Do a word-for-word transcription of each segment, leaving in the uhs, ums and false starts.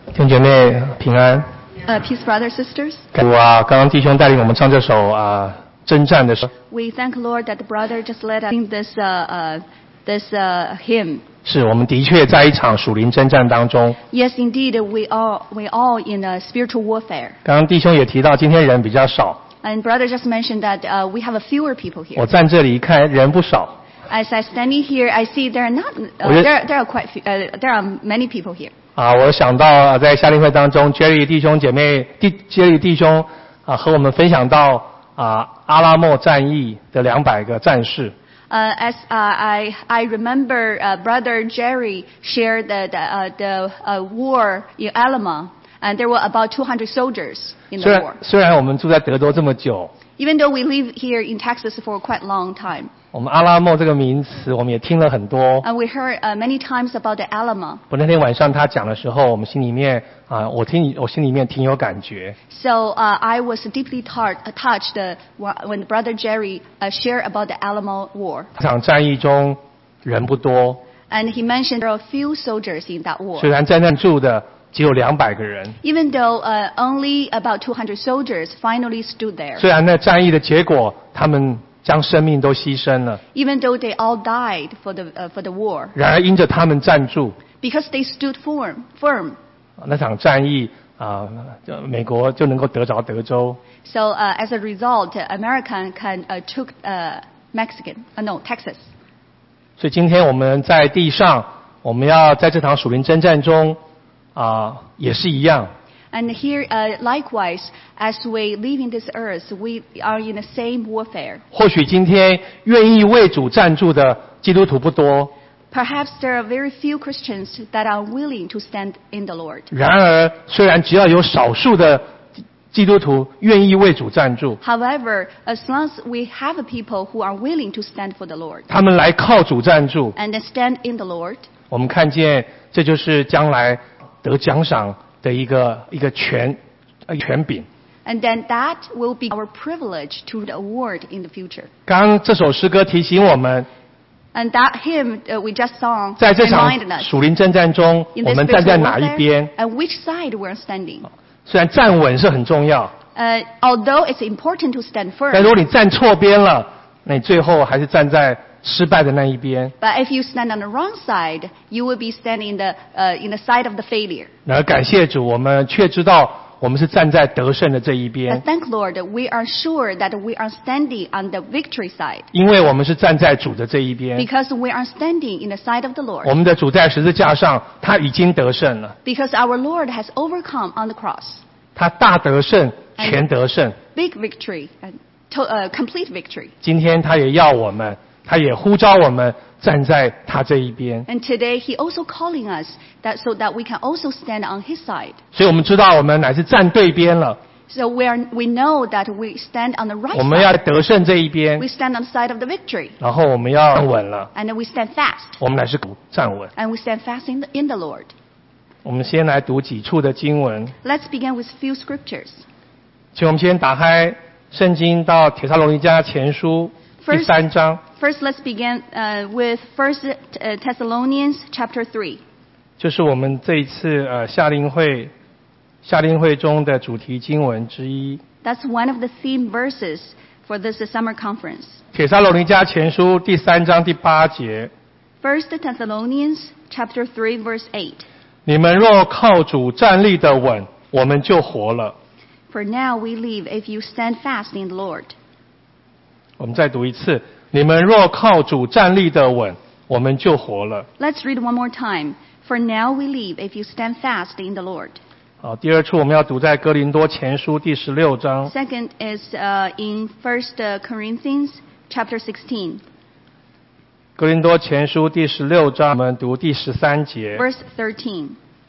弟兄姐妹平安。 Uh, peace, brothers, sisters. 主啊，刚刚弟兄带领我们唱这首啊征战的时候， We thank Lord that the brother just led us sing this uh, uh, this uh, hymn. 是我们的确在一场属灵征战当中。 Yes, indeed, we all we all in a spiritual warfare. 刚刚弟兄也提到，今天人比较少。 And brother just mentioned that uh, we have a fewer people 我 here. 站这里一看，人不少。 As I standing here, I see there are not uh, 我觉得- there there are quite few, uh, there are many people here. 啊，我想到啊在夏令会当中 ，Jerry 弟兄姐妹弟 Jerry 弟兄啊和我们分享到啊阿拉莫战役的两百个战士。 Uh, as uh, I I remember, uh, brother Jerry shared the the, uh, the uh, war in Alamo, and there were about two hundred soldiers in 虽 the 然 war. 虽然我们住在德州这么久， Even though we live here in Texas for quite a long time, 我们阿拉莫这个名词我们也听了很多。 and we heard uh, many times about the Alamo. 我那天晚上他讲的时候，我们心里面啊，我听我心里面挺有感觉。 So uh, I was deeply tar- touched uh, when brother Jerry uh, shared about the Alamo War, 这场战役中人不多， and he mentioned there are a few soldiers in that war. 虽然在那住的只有两百个人， Even though uh, only about two hundred soldiers finally stood there. 虽然那战役的结果他们将生命都牺牲了， Even though they all died for the uh, for the war, 然而因着他们站住， because they stood firm, firm. 那场战役啊，就美国就能够得着德州。 So uh, as a result, uh, American can uh, took uh, Mexican, uh, no Texas. 所以今天我们在地上，我们要在这场属灵征战中啊，也是一样。 And here, uh, likewise, as we live in this earth, we are in the same warfare. 或许今天愿意为主站住的基督徒不多， Perhaps there are very few Christians that are willing to stand in the Lord. 然而虽然只要有少数的基督徒愿意为主站住， However, as long as we have a people who are willing to stand for the Lord 他们来靠主站住， and then stand in the Lord, 我们看见这就是将来得奖赏的一个一个权呃权柄。 and then that will be our privilege to the award in the future. 刚刚这首诗歌提醒我们， And that hymn uh, we just sang 在这场 reminded us 属灵征战中， in 我 this 们站在 spiritual 哪一 warfare 边？ and which side we're standing. 虽然站稳是很重要， Uh, although it's important to stand 但如 firm, 果你站错边了，那你最后还是站在失败的那一边。 but if you stand on the wrong side, you will be standing in the uh, in the side of the failure. 然而感谢主，我们却知道我们是站在得胜的这一 But 边， thank Lord, we are sure that we are standing on the victory side 因为我们是站在主的这一边。 because we are standing in the side of the 我 Lord. 们的主在十字架上，他已经得胜了， Because our Lord has overcome on the cross. 他大得胜，全得胜。 Big victory and to, uh, complete victory. 今天他也要我们，他也呼召我们站在他这一边。 And today He also calling us that so that we can also stand on His side. 所以我们知道我们乃是站对边了， So we are we know that we stand on the right 我们要 side. 得胜这一边 We，stand on the side of the victory. 然后我们要站稳了， And then we stand fast. 我们乃是站稳。 And we stand fast in the, in the Lord. 我们先来读几处的经文， Let's begin with few scriptures. 请我们先打开圣经到帖撒罗尼迦前书第 First- 三章， First, let's begin uh, with First uh, Thessalonians chapter three. 就是我们这一次呃夏令会夏令会中的主题经文之一。 That's one of the theme verses for this uh, summer conference. 帖撒罗尼迦前书第三章第八节， First Thessalonians chapter three, verse eight. 你们若靠主站立的稳，我们就活了。 For now we live if you stand fast in the Lord. 我们再读一次，你们若靠主站立的稳，我们就活了。 Let's read one more time. For now we live if you stand fast in the Lord. 好，第二处我们要读在哥林多前书第十六章， Second is uh, in First uh, Corinthians chapter sixteen, 哥林多前书第十六章，我们读第十三节。 verse thirteen.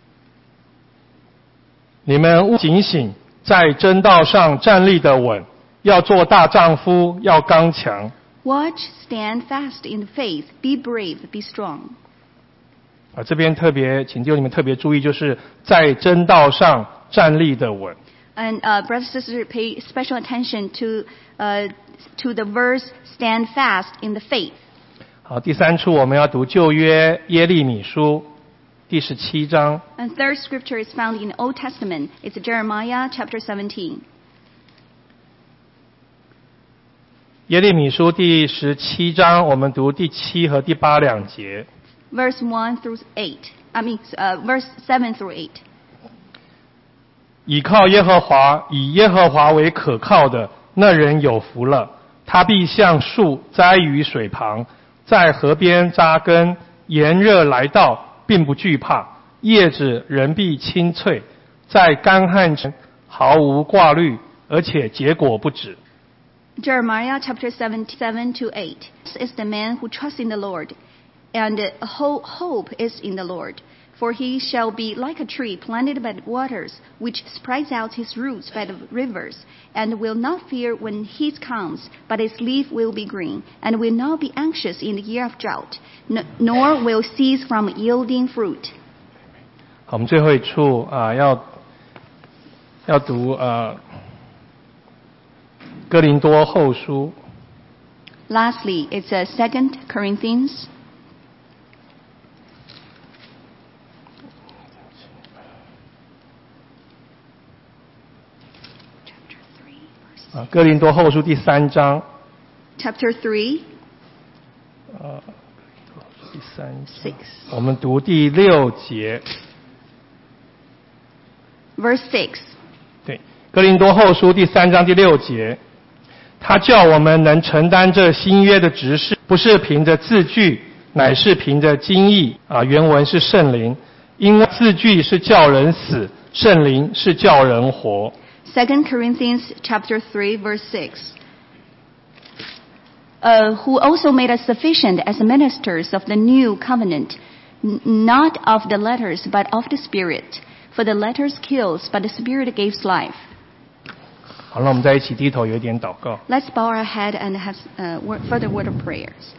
你们务警醒，在真道上站立的稳，要做大丈夫，要刚强。 Watch, stand fast in the faith, be brave, be strong. 啊，这边特别，请弟兄你们特别注意，就是在真道上站立的稳。 And uh, brothers and sisters, pay special attention to uh, to the verse "stand fast in the faith." 好，第三处我们要读旧约耶利米书第十七章。 And third scripture is found in the Old Testament. It's Jeremiah chapter seventeen. 耶利米书第十七章，我们读第七和第八两节。 Verse one through eight. I mean, uh, verse seven through eight. 倚靠耶和华，以耶和华为可靠的，那人有福了。他必像树栽于水旁，在河边扎根，炎热来到，并不惧怕，叶子仍必青翠，在干旱中毫无挂虑，而且结果不止。 Jeremiah chapter seven to eight. This is the man who trusts in the Lord, and hope is in the Lord. For he shall be like a tree planted by the waters, which spreads out his roots by the rivers, and will not fear when heat comes, but his leaf will be green, and will not be anxious in the year of drought, nor will cease from yielding fruit. 好，我们最后一处啊，要要读呃哥林多后书。 Lastly, it's a Second Corinthians. Chapter 啊，哥林多后书第三章。 Chapter three. 呃，第三 Six. 我们读第六节。 Verse six. 对，哥林多后书第三章第六节。他叫我们能承担这新约的职事，不是凭着字句，乃是凭着经意。啊，原文是圣灵，因为字句是叫人死，圣灵是叫人活。 Second Corinthians chapter three verse six. Uh, who also made us sufficient as ministers of the new covenant, n- not of the letters, but of the Spirit. For the letters kills, but the Spirit gives life. 好了，我们在一起低头有一点祷告。 Let's bow our head and have uh, word, further word of prayers.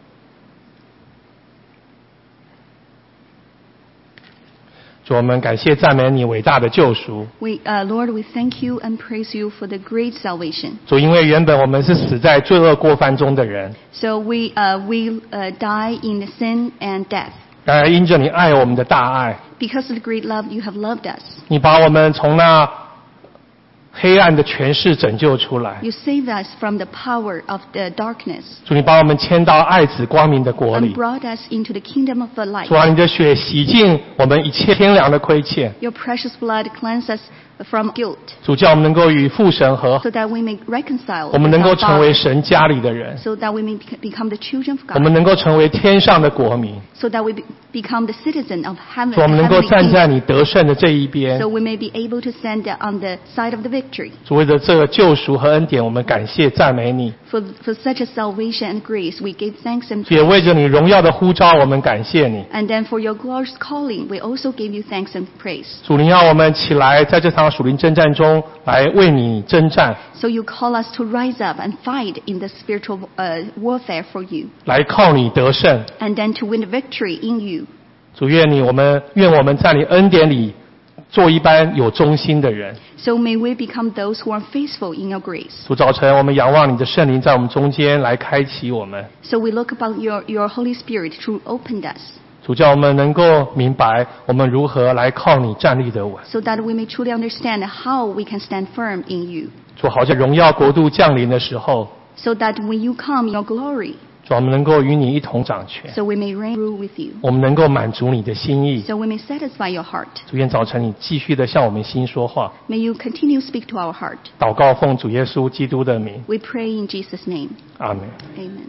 主，我们感谢赞美你伟大的救赎。 We, uh, Lord, we thank you and praise you for the great salvation. 主，因为原本我们是死在罪恶过犯中的人， So we, uh, we uh, die in the sin and death. 然而因着你爱我们的大爱， Because of the great love you have loved us. 你把我们从那黑暗的权势拯救出来。 You saved us from the power of the darkness 主，你把我们迁到爱子光明的国 and 里。 brought us into the kingdom of the light. 主啊，你的血洗净我们一切天良的亏欠。 Your precious blood cleanses us from guilt 主，叫我们能够与父神和， so that we may reconcile 我们 with 能够 our 成为 Father, 神家里的人， so that we may bec- become the children of 我们 God, 能够成为天上的国民。 so that we be- become the citizen of heaven, 主，我们能够 heavenly 站在 kingdom, 你得胜的这一边 so。we may be able to stand on the side of the victory. 主，为了这个救赎和恩典，我们感谢赞美你。 For, for such a salvation and grace, we give thanks and 也为着你荣耀的呼召，我们感谢你。 And then for your glorious calling, we also give you thanks and praise. 主，你要我们起来，在这场属灵征战中来为你征战， So you call us to rise up and fight in the spiritual uh, warfare for you, 来靠你得胜。 and then to win the victory in you. 主，愿你我们愿我们在你恩典里做一般有忠心的人。 So may we become those who are faithful in your grace. 主，早晨我们仰望你的圣灵在我们中间来开启我们。 So we look upon your, your Holy Spirit to open us, 主，叫我们能够明白我们如何来靠你站立得稳。 so that we may truly understand how we can stand firm in you. 主，好像荣耀国度降临的时候， So that when you come in your glory, 主，我们能够与你一同掌权， so we may reign rule with you. 我们能够满足你的心意。 So we may satisfy your heart. 主，愿早晨你继续的向我们心说话。 May you continue to speak to our heart. 祷告奉主耶稣基督的名， We pray in Jesus' name. 阿门。 Amen.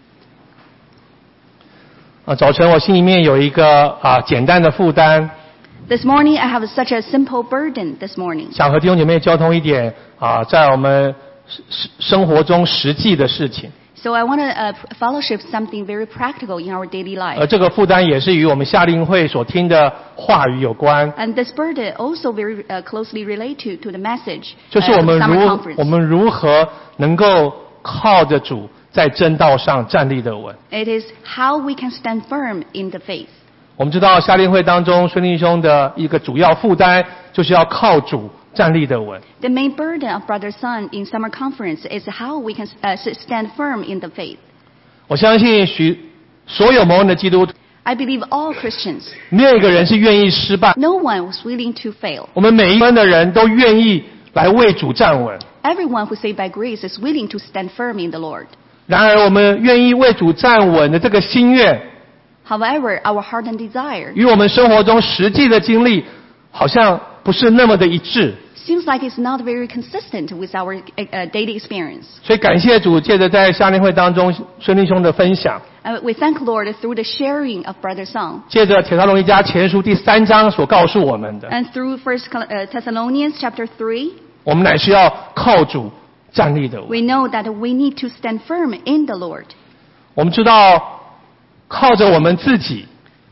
啊，早晨我心里面有一个啊简单的负担， This morning I have such a simple burden this morning. 想和弟兄姐妹交通一点啊，在我们生生活中实际的事情。 So I want to uh, fellowship something very practical in our daily 而 life. 这个负担也是与我们夏令会所听的话语有关， And this burden also very uh, closely related to, to the message 就 uh, 是我 of 们 the summer 如 conference. 我们如何能够靠着主在正道上站立得稳。 It is how we can stand firm in the faith. 我们知道夏令会当中孙弟兄的一个主要负担就是要靠主站立得稳。 The main burden of Brother Son in summer conference is how we can uh, stand firm in the faith. 我相信许所有蒙恩的基督徒 I believe all Christians, 没有一个人是愿意失败。 no one was willing to fail. 我们每一分的人都愿意来为主站稳。 Everyone who saved by grace is willing to stand firm in the Lord. 然而，我们愿意为主站稳的这个心愿， However, our heart and desire 与我们生活中实际的经历好像不是那么的一致。 seems like it's not very consistent with our uh, daily experience. 所以感谢主，借着在夏令会当中孙弟兄的分享， Uh, we thank Lord through the sharing of Brother Song 借着帖撒罗尼迦前书第三章所告诉我们的， and through First uh, Thessalonians chapter three. 我们乃是要靠主站立的。 We know that we need to stand firm in the Lord. 我们知道，靠着我们自己，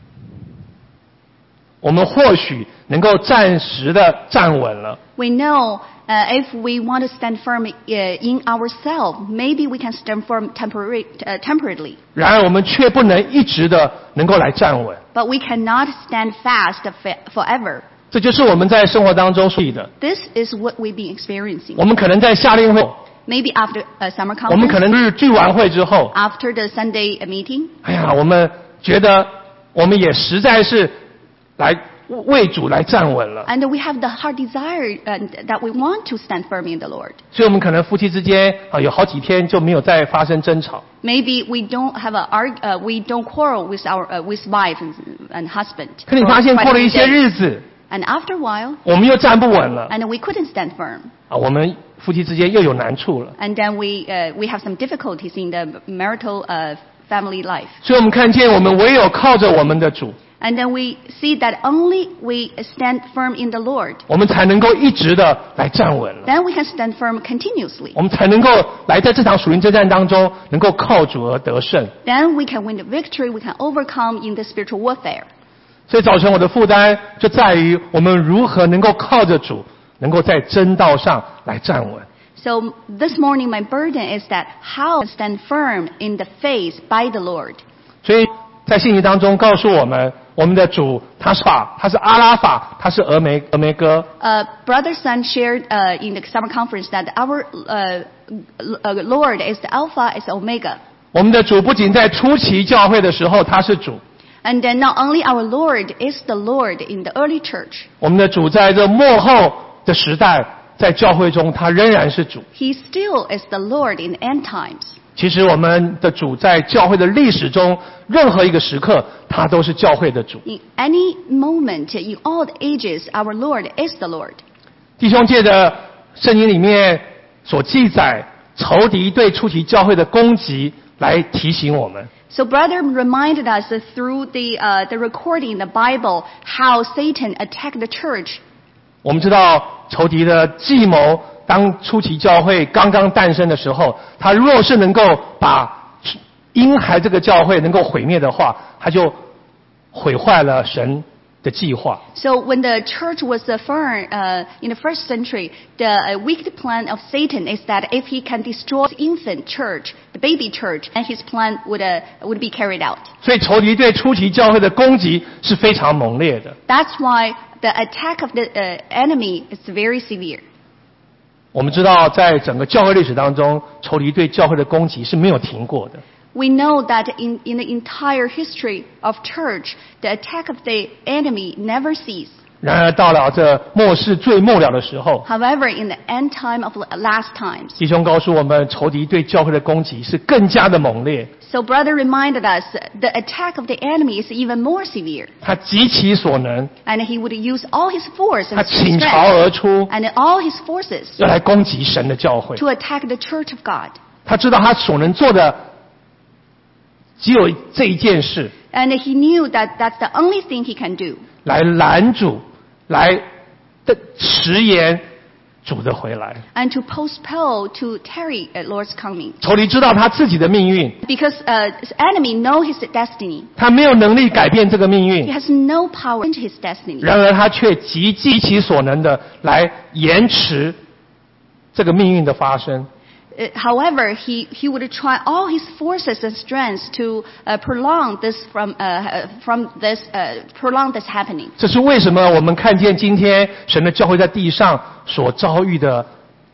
我们或许能够暂时的站稳了。 We know uh, if we want to stand firm uh, in ourselves, maybe we can stand firm temporary, uh, temporarily. 然而，我们却不能一直的能够来站稳。 But we cannot stand fast fa- forever. 这就是我们在生活当中所以的。 This is what we've been experiencing. 我们可能在夏令会， Maybe after a summer 我们 conference, 可能是聚完会之后， after the Sunday meeting, 哎呀，我们觉得我们也实在是来为主来站稳了， and we have the heart desire uh, that we want to stand firm in the Lord. 所以我们可能夫妻之间啊有好几天就没有再发生争吵。 Maybe we don't have a arg- uh, we don't quarrel with our uh, with wife and, and husband. 可你 for 发现 quite 过了 a 一 few 些 days. 日子， And after a while, 我们又站不稳了 and we couldn't stand firm. 啊，我们夫妻之间又有难处了。 And then we uh, we have some difficulties in the marital uh, family life. 所以我们看见，我们唯有靠着我们的主， And then we see that only we stand firm in the Lord. 我们才能够一直的来站稳了。 Then we can stand firm continuously. 我们才能够来在这场属灵征战当中，能够靠主而得胜。 Then we can win the victory. We can overcome in the spiritual warfare. 所以早晨我的负担就在于我们如何能够靠着主，能够在真道上来站稳。 So this morning my burden is that how to stand firm in the faith by the Lord. 所以在信息当中告诉我们，我们的主他是法，他是阿拉法，他是俄梅俄梅哥。 Uh, Brother Sun shared uh, in the summer conference that our uh, uh, Lord is the Alpha, is the Omega. 我们的主不仅在初期教会的时候他是主， And then not only our Lord is the Lord in the early church, 我们的主在这末后的时代，在教会中他仍然是主。 He still is the Lord in the end times. 其实我们的主在教会的历史中，任何一个时刻，他都是教会的主。 In any moment, in all the ages, our Lord is the Lord. 弟兄借着圣经里面所记载仇敌对初期教会的攻击，来提醒我们。 So brother reminded us that through the, uh, the recording in the Bible how Satan attacked the church. 我们知道仇敌的计谋，当初期教会刚刚诞生的时候，他若是能够把婴孩这个教会能够毁灭的话，他就毁坏了神的计划。 So when the church was uh, firm, uh, in the first century, the uh, wicked plan of Satan is that if he can destroy the infant church, the baby church, and his plan would, uh, would be carried out. 所以仇敌对初期教会的攻击是非常猛烈的。 That's why the attack of the uh, enemy is very severe. 我们知道，在整个教会历史当中，仇敌对教会的攻击是没有停过的。 We know that in, in the entire history of church, the attack of the enemy never cease. 然而到了这末世最末了的时候， However, in the end time of last times, 弟兄告诉我们，仇敌对教会的攻击是更加的猛烈。 so brother reminded us the attack of the enemy is even more severe. 他极其所能， And he would use all his force 他 and 倾巢 strength 而出， and all his forces 要来攻击神的教会。 to attack the church of God. 他知道他所能做的只有这一件事， And he knew that that's the only thing he can do 来拦阻，来的迟延主的回来。 and to postpone, to tarry at Lord's coming. 仇敌知道他自己的命运， Because uh, his enemy know his destiny. 他没有能力改变这个命 He 运， has no power into his destiny. 然而他却极极其所能的来延迟这个命运的发生。 Uh, however, he, he would try all his forces and strengths to uh, prolong this from, uh, uh, from this, uh, prolong this happening. 这是为什么我们看见今天神的教会在地上所遭遇的的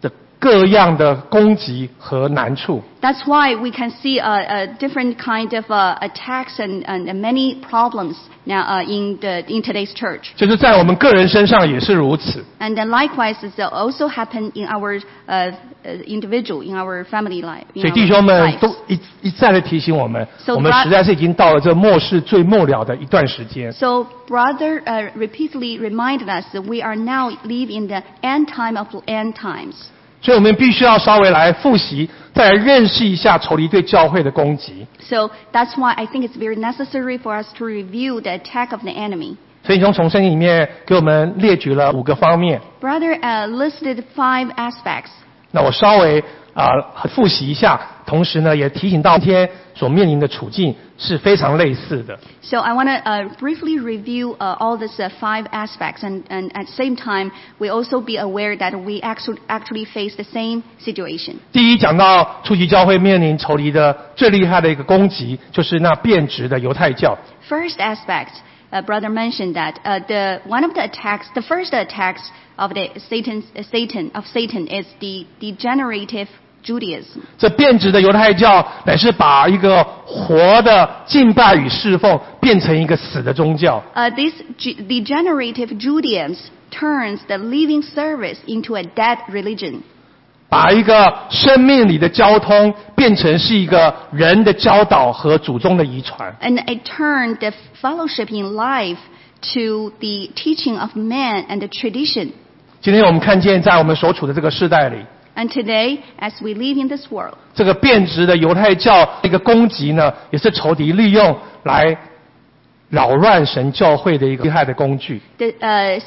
各样的攻击和难处。 That's why we can see a, a different kind of uh, attacks and, and many problems now uh, in the in today's church. 就是在我们个人身上也是如此。 And then likewise, it also happen in our uh, individual, in our family life. 所以弟兄们都一一再的提醒我们， So 我们实在是已经到了这末世最末了的一段时间。 So brother uh, repeatedly reminded us that we are now live in the end time of end times. 所以我们必须要稍微来复习，再来认识一下仇敌对教会的攻击。 So that's why I think it's very necessary for us to review the attack of the enemy. 所以从从圣经里面给我们列举了五个方面。 Brother uh, listed five aspects. 那我稍微啊、呃、复习一下，同时呢也提醒到今天所面临的处境是非常类似的。 So I want to uh, briefly review uh, all these uh, five aspects, and, and at the same time, we also be aware that we actually actually face the same situation. 第一，讲到初期教会面临仇敌的最厉害的一个攻击，就是那变质的犹太教。 First aspect, uh, brother mentioned that uh, the one of the attacks, the first attacks of the Satan, uh, Satan of Satan is the degenerative Judaism. 这变质的犹太教乃是把一个活的敬拜与侍奉变成一个死的宗教。 Uh, this G- degenerative Judaism turns the living service into a dead religion. 把一个生命里的交通变成是一个人的教导和祖宗的遗传。 And it turned the fellowship in life to the teaching of man and the tradition. 今天我们看见在我们所处的这个世代里， And today, as we live in this world, 这个变质的犹太教一个攻击呢，也是仇敌利用来扰乱神教会的一个厉害的工具。 the, uh,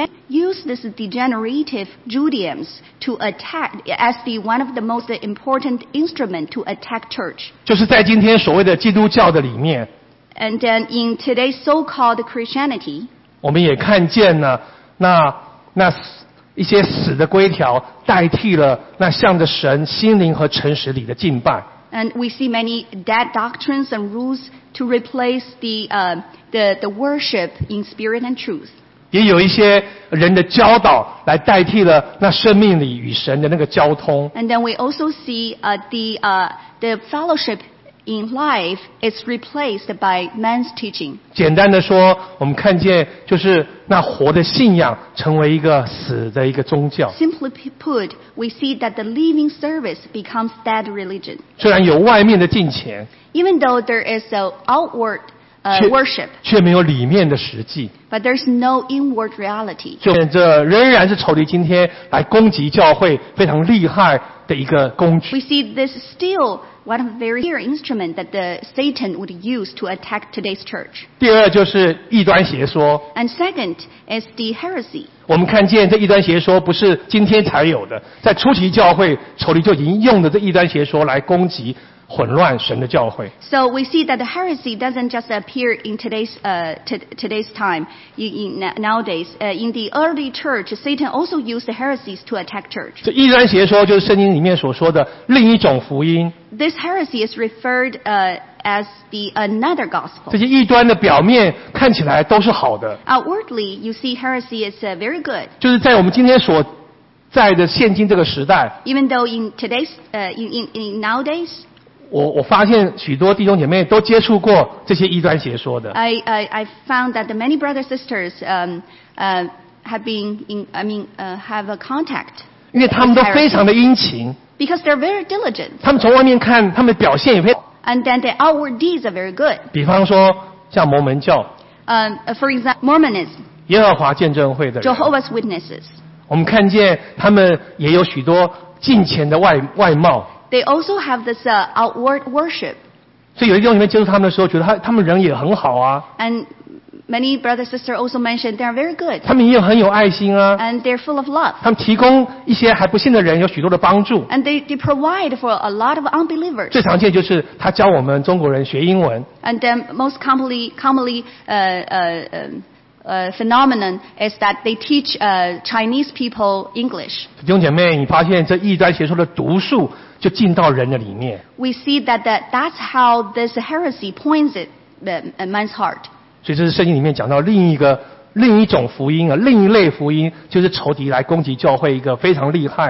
use this degenerative Judaism to attack as the one of the most important instrument to attack church. 就是在今天所谓的基督教的里面， And then in today's so-called Christianity, 我们也看见了那那一些死的规条代替了那向着神心灵和诚实里的敬拜。 and we see many dead doctrines and rules to replace the, uh, the, the worship in spirit and truth. 也有一些人的教导来代替了那生命里与神的那个交通。 And then we also see uh, the, uh, the fellowship in life is replaced by man's teaching. 简单的说，我们看见就是那活的信仰成为一个死的一个宗教。 Simply put, we see that the living service becomes dead religion. 虽然有外面的敬虔， Even though there is a outward uh, 却 worship, 却没有里面的实际。 but there's no inward reality. 所以这仍然是仇敌今天来攻击教会非常厉害的一个工具。 We see this still one of the very clear instrument that the Satan would use to attack today's church. 第二就是异端邪说。 And second is the heresy. 我们看见这异端邪说不是今天才有的，在初期教会仇敌就已经用的这异端邪说来攻击混乱神的教会。 So we see that the heresy doesn't just appear in today's uh, t- today's time. In, in, nowadays, uh, in the early church, Satan also used the heresies to attack church. 这异端邪说就是圣经里面所说的另一种福音。 This heresy is referred uh, as the another gospel. 这些异端的表面看起来都是好的， Outwardly, you see heresy is uh, very good. 就是在我们今天所在的现今这个时代， Even though in today's, uh, in, in, in nowadays, 我我发现许多弟兄姐妹都接触过这些异端邪说的。 I, I, I found that the many brothers sisters um, uh, have been, in, I mean, uh, have a contact 因为他们都非常的殷勤， because they're very diligent, 他们从外面看，他们的表现也非常。 and then the outward deeds are very good. 比方说，像摩门教、 Um, uh, for example, Mormonism, 耶和华见证会的人， Jehovah's Witnesses. 我们看见他们也有许多敬虔的外外貌。 They also have this uh, outward worship, 所以有一弟兄姐妹接触他们的时候，觉得他他们人也很好啊， and many brothers sisters also mentioned they are very good, 他们也很有爱心啊， and they're full of love, 他们提供一些还不信的人有许多的帮助。 and they, they provide for a lot of unbelievers. 最常见就是他教我们中国人学英文， And the most commonly, commonly uh, uh, um, uh, phenomenon is that they teach uh, Chinese people English. 弟兄姐妹，你发现这异端邪说的毒素就进到人的里面， We see that, that that's how this heresy points at the, at man's heart. 所以这是圣经里面讲到另一个另一种福音啊，另一类福音，就是仇敌来攻击教会一个非常厉害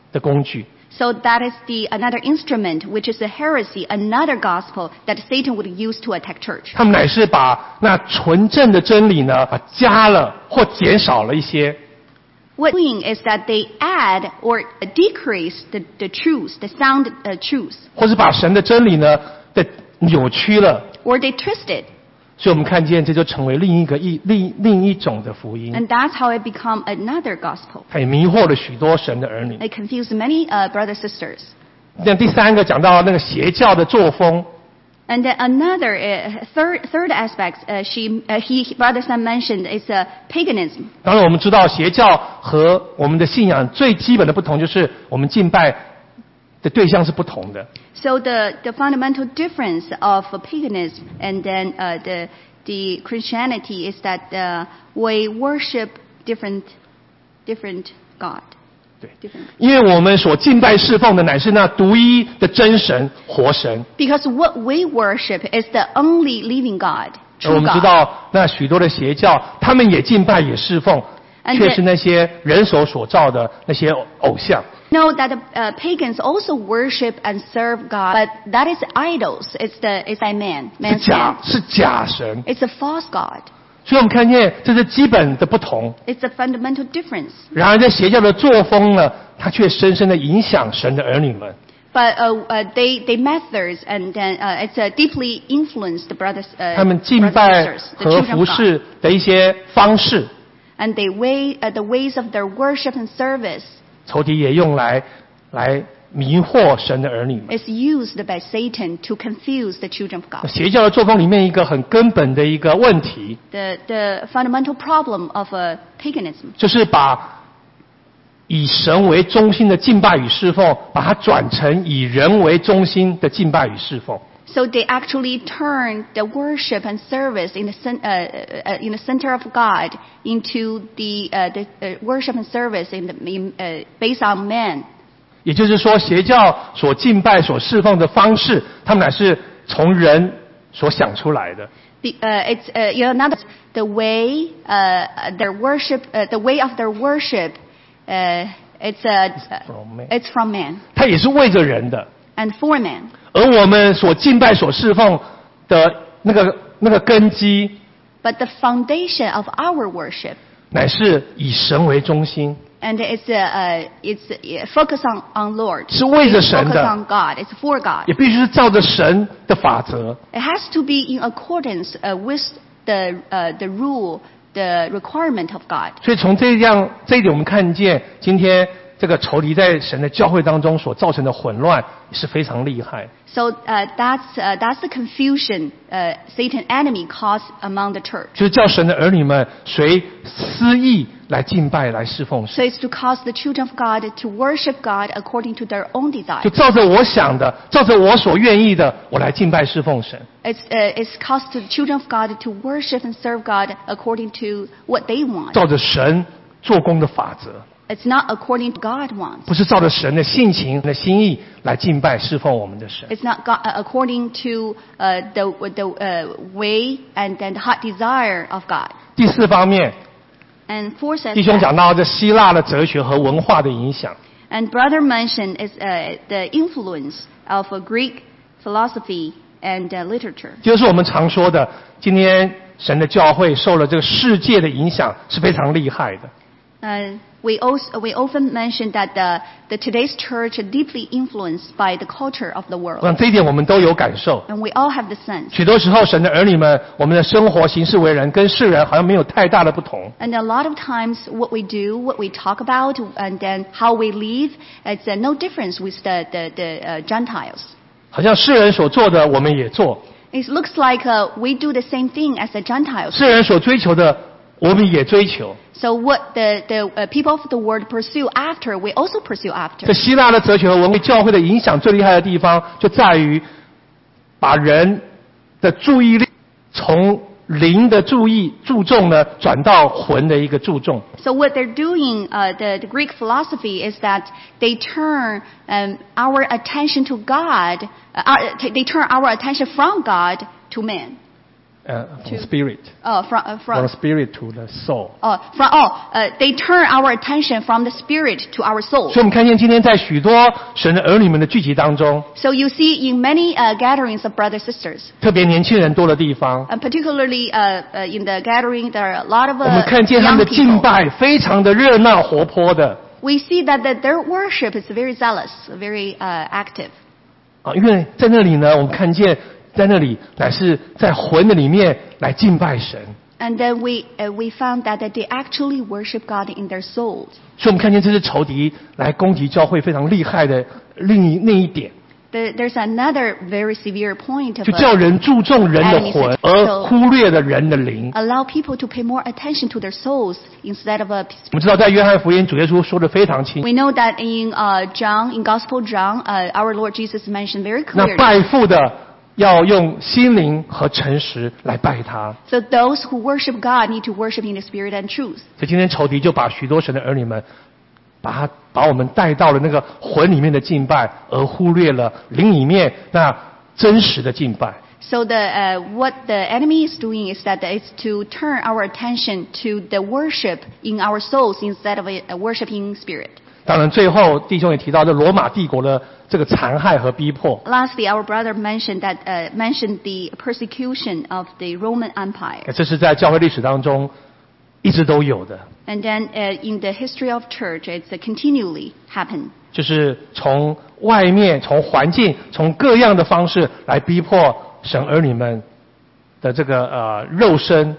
的工具。 So that is the another instrument, which is a heresy, another gospel that Satan would use to attack church. 他们乃是把那纯正的真理呢，啊加了或减少了一些。 What they're doing is that they add or decrease the, the truth, the sound uh, truth, 或是把神的真理呢的扭曲了。 or they twist it. 所以我们看见这就成为另一个一另另一种的福音， And that's how it become another gospel. 它也迷惑了许多神的儿女。 It confused many uh, brothers sisters. 那第三个讲到那个邪教的作风， And then another uh, third third aspect, uh, she uh, he brother Sam mentioned is uh, paganism. 当然我们知道邪教和我们的信仰最基本的不同就是我们敬拜的对象是不同的。 So the, the fundamental difference of uh, paganism and then uh, the the Christianity is that uh, we worship different different God. 对 Different. 因为我们所敬拜侍奉的乃是那独一的真神活神， Because what we worship is the only living God, 而我 true 们知 God. 道那许多的邪教，他们也敬拜也侍奉， And 却是那些人手所造的那些偶像。 Know that the uh, pagans also worship and serve God, but that is idols. It's the it's by man, 是 man's 假 hand. 是假神， It's a false god. 所以我们看见这是基本的不同。 It's a fundamental difference. 然而，在邪教的作风呢，它却深深的影响神的儿女们。 But uh, uh, they they methods and then uh, it's uh, deeply influenced the brothers, uh, 他们敬 brothers 拜 and sisters, the 和 children 服 of God. 侍的一些方式， And they way uh, the ways of their worship and service 仇敌也用来来迷惑神的儿女们。 is used by Satan to confuse the children of 那 God. 邪教的作风里面一个很根本的一个问题， The the fundamental problem of uh, paganism 就是把以神为中心的敬拜与侍奉，把它转成以人为中心的敬拜与侍奉。 So they actually turn the worship and service in the, cen- uh, uh, in the center of God into the, uh, the uh, worship and service in the, in, uh, based on man. 也就是说，邪教所敬拜、所侍奉的方式，他们乃是从人所想出来的。 The, uh, it's uh, you know not the way uh, their worship, uh, the way of their worship. Uh, it's uh, from man. it's from man 它也是为着人的。 and for man. 而我们所敬拜、所侍奉的那个那个根基， But the foundation of our worship, 乃是以神为中心， and it's uh, uh, it's uh, focus on on Lord. 是为着 It's 神 focus 的， on God. It's for God. 也必须是照着神的法则。 It has to be in accordance uh, with the uh, the rule, the requirement of God. 所以从这样这一点，我们看见今天这个仇敌在神的教会当中所造成的混乱是非常厉害。 So uh, that's uh, that's the confusion uh, Satan enemy caused among the church. 就是叫神的儿女们随私意来敬拜、来侍奉 So 神， it's to cause the children of God to worship God according to their own 就 desire. 照着我想的，照着我所愿意的，我来敬拜侍奉神。 It's uh, it's caused the children of God to worship and serve God according to what they want. 照着神做工的法则， It's not according to God wants. 不是照着神的性情的心意来敬拜侍奉我们的神。 It's not God, uh, according to uh, the the uh, way and then the heart desire of God. 第四方面， And fourth 弟兄 aspect, 讲到这希腊的哲学和文化的影响。 and brother mentioned is uh, the influence of uh, Greek philosophy and uh, literature. 就是我们常说的，今天神的教会受了这个世界的影响是非常厉害的。 Uh, we also we often mention that the, the today's church are deeply influenced by the culture of the 我 world, 想这一点我们都有感受。 and we all have the sense. 许多时候，神的儿女们，我们的生活行事为人跟世人好像没有太大的不同。 And a lot of times, what we do, what we talk about, and then how we live, it's uh, no difference with the the, the uh, Gentiles. 好像世人所做的，我们也做； It looks like uh, we do the same thing as the Gentiles. 世人所追求的，我们也追求。 So what the the uh, people of the world pursue after, we also pursue 这 after. 希腊的哲学和文化教会的影响最厉害的地方，就在于把人的注意力从灵的注意注重呢，转到魂的一个注重。 So what they're doing, uh, the, the Greek philosophy is that they turn um, our attention to God, uh, our, they turn our attention from God to man. 呃 To- from spirit Oh, from uh, from from spirit to the soul。 oh from oh uh, they turn our attention from the spirit to our soul. 所以我们看见今天在许多神的儿女们的聚集当中， So you see in many uh, gatherings of brothers sisters, 特别年轻人多的地方， and particularly uh, uh, in the gathering, there are a lot of 我们 uh, 看见他 young 们的敬 people. 拜非常的热闹活泼的 We see that, that their worship is very zealous, very uh, active. 啊，因为在那里呢，我们看见在那里乃是在魂的里面来敬拜神， And then we uh, we found that, that they actually worship God in their souls. 所以我们看见这是仇敌来攻击教会非常厉害的另一那一点， There, there's another very severe point of 就叫 uh, 人注重人的魂，而忽略了人的灵。 allow people to pay more attention to their souls instead of a. 我们知道，在约翰福音主耶稣说的非常清， We know that in uh, John, in Gospel John, uh, our Lord Jesus mentioned very 那 clearly. 拜父的要用心灵和诚实来拜他。 So those who worship God need to worship in the spirit and truth. 所以今天仇敌就把许多神的儿女们，把他把我们带到了那个魂里面的敬拜，而忽略了灵里面那真实的敬拜。 So the uh, what the enemy is doing is that it's to turn our attention to the worship in our souls instead of a, a worshiping spirit. 当然，最后弟兄也提到这罗马帝国的这个残害和逼迫。 Lastly, our brother mentioned that uh, mentioned the persecution of the Roman Empire. 这是在教会历史当中一直都有的， And then uh, in the history of church, it's uh, continually happened. 就是从外面、从环境、从各样的方式来逼迫神儿女们的这个呃肉身。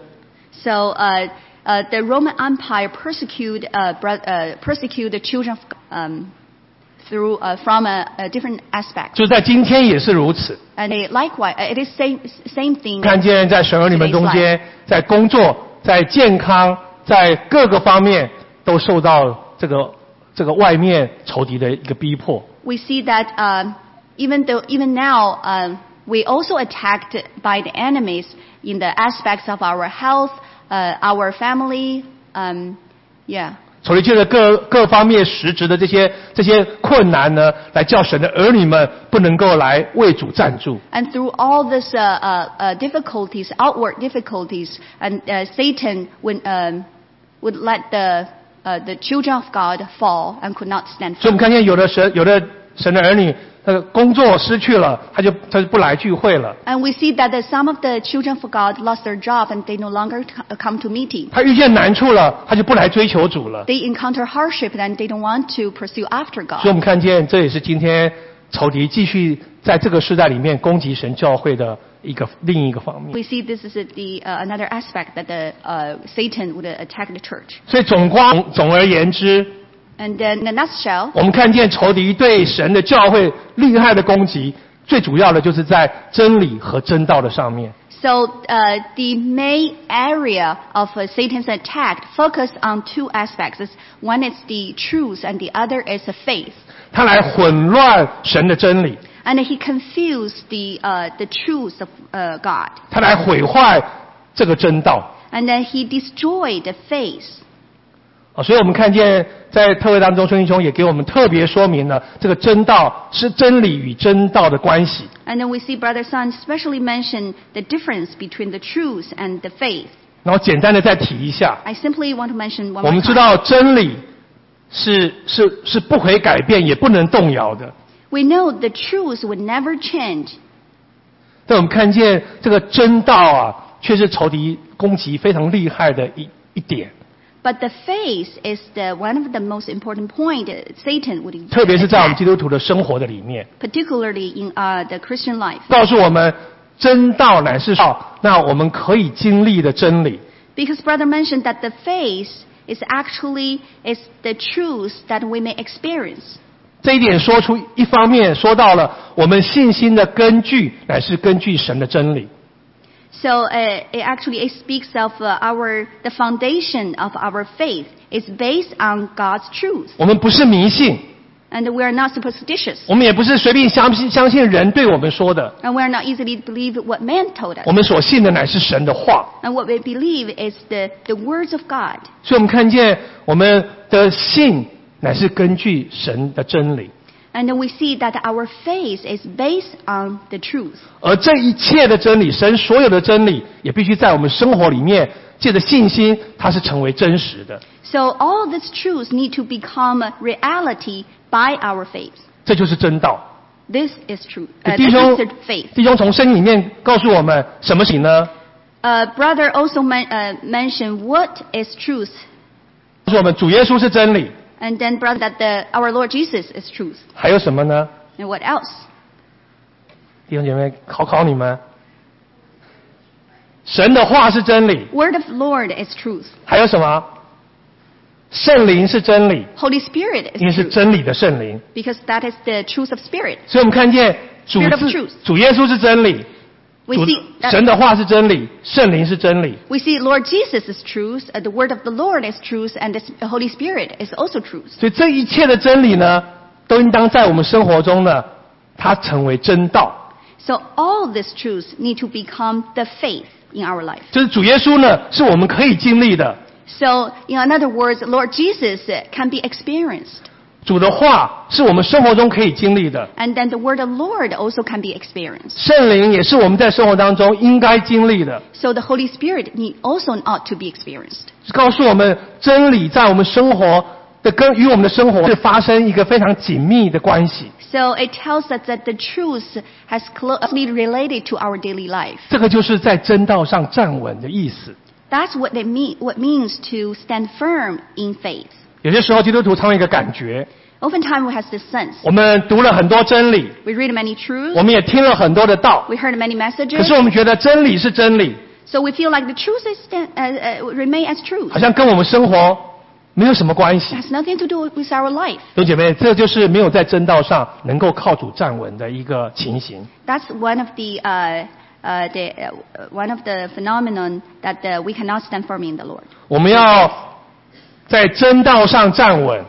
So uh, uh, the Roman Empire persecute uh, bro- uh, persecute the children of, um, through uh, from a, a different aspect. 就在今天也是如此。 And they, likewise, uh, it is same same thing. 看见在神儿女们中间，在工作、在健康、在各个方面都受到这个这个外面仇敌的一个逼迫。 We see that um, even though even now um, we also attacked by the enemies in the aspects of our health, uh, our family, um, yeah. 仇敌借着各各方面实质的这些这些困难呢，来叫神的儿女们不能够来为主站住。 And through all these uh, uh, uh, difficulties, outward difficulties, and uh, Satan would um, would let the uh, the children of God fall and could not stand 所以我们 firm. 看见有的神有的神的儿女，他的工作失去了，他就他就不来聚会了。 And we see that the, some of the children of God lost their job and they no longer c- come to meeting. 他遇见难处了，他就不来追求主了。 They encounter hardship and they don't want to pursue after 所以 God. 我们看见这也是今天仇敌继续在这个时代里面攻击神教会的一个另一个方面。 We see this is the uh, another aspect that the uh, Satan would attack the church. 所以总光总而言之， And then in a nutshell, 我们看见仇敌对神的教会厉害的攻击，最主要的就是在真理和真道的上面。 so uh, the main area of uh, Satan's attack focus on two aspects. One is the truth and the other is the faith. 他来混乱神的真理， And he confused the, uh, the truth of uh, God. 他来毁坏这个真道。 And then he destroyed the faith. 啊，所以我们看见在特会当中，孙弟兄也给我们特别说明了这个真道是真理与真道的关系。 And then we see Brother Sun especially mention the difference between the truth and the faith. 然后简单的再提一下， I simply want to mention one 我 more 们知 time. 道真理是是是不可以改变，也不能动摇的。 We know the truth would never change. 但我们看见这个真道啊，却是仇敌攻击非常厉害的一一点， But the faith is the one of the most important point that Satan would 特别是在我们 attack, 基督徒的生活的里面， particularly in uh, the Christian life. 告诉我们真道乃是道，那我们可以经历的真理。 Because brother mentioned that the faith is actually is the truth that we may experience. 这一点说出一方面说到了我们信心的根据乃是根据神的真理。 So uh, it actually it speaks of uh, our the foundation of our faith is based on God's truth, 我们不是迷信， and we are not superstitious, 我们也不是随便相信相信人对我们说的， and we are not easily believe what man told us. 我们所信的乃是神的话。 And what we believe is the, the words of God. 所以我们看见我们的信乃是根据神的真理。 And then we see that our faith is based on the truth. 而这一切的真理，神所有的真理，也必须在我们生活里面，借着信心，它是成为真实的。 So all these truths need to become a reality by our faith. 这就是真道。 This is true. Uh, 弟 this 兄 is the faith. 弟兄从圣经里面告诉我们什么是呢？ Uh, brother also men, uh, mentioned what is truth. 告诉我们主耶稣是真理。 And then brother that the, our Lord Jesus is truth. 还有什么呢？ And what else? 弟兄姐妹，考考你们。神的话是真理。 Word of Lord is truth. 还有什么？圣灵是真理， Holy Spirit 因为 is 是 truth. 真理的圣灵。 Because that is the truth of Spirit. 所以我们看见主 Spirit of 是 truth. 主耶稣是真理， We 主 see, that, 神的话是真理，圣灵是真理。 we see Lord Jesus is truth, uh, the word of the Lord is truth, and the Holy Spirit is also truth. 所以这一切的真理呢，都应当在我们生活中呢，它成为真道。 So all these truths need to become the faith in our life. 就是主耶稣呢，是我们可以经历的。 So, in other words, Lord Jesus uh, can be experienced. 主的话是我们生活中可以经历的， And then the word of Lord also can be experienced. 圣灵也是我们在生活当中应该经历的。 So the Holy Spirit need also ought to be experienced. 告诉我们真理在我们生活的跟与我们的生活是发生一个非常紧密的关系。 So it tells us that the truth has closely related to our daily life. 这个就是在真道上站稳的意思。 That's what it mean, what means to stand firm in faith. 有些时候基督徒常有一个感觉， Oftentimes we have this sense. 我们读了很多真理， We read many 我 truths, 们也听了很多的道， we heard many 可 messages, 是我们觉得真理是真理， so we feel like the truth is stand, uh, uh, remain as truth. 好像跟我们生活没有什么关系 It。has nothing to do with our life. 弟兄姐妹，这就是没有在真道上能够靠主站稳的一个情形。 That's one of the uh, uh, the uh, one of the phenomenon that uh, we cannot stand firm in the Lord. 我们要在真道上站稳，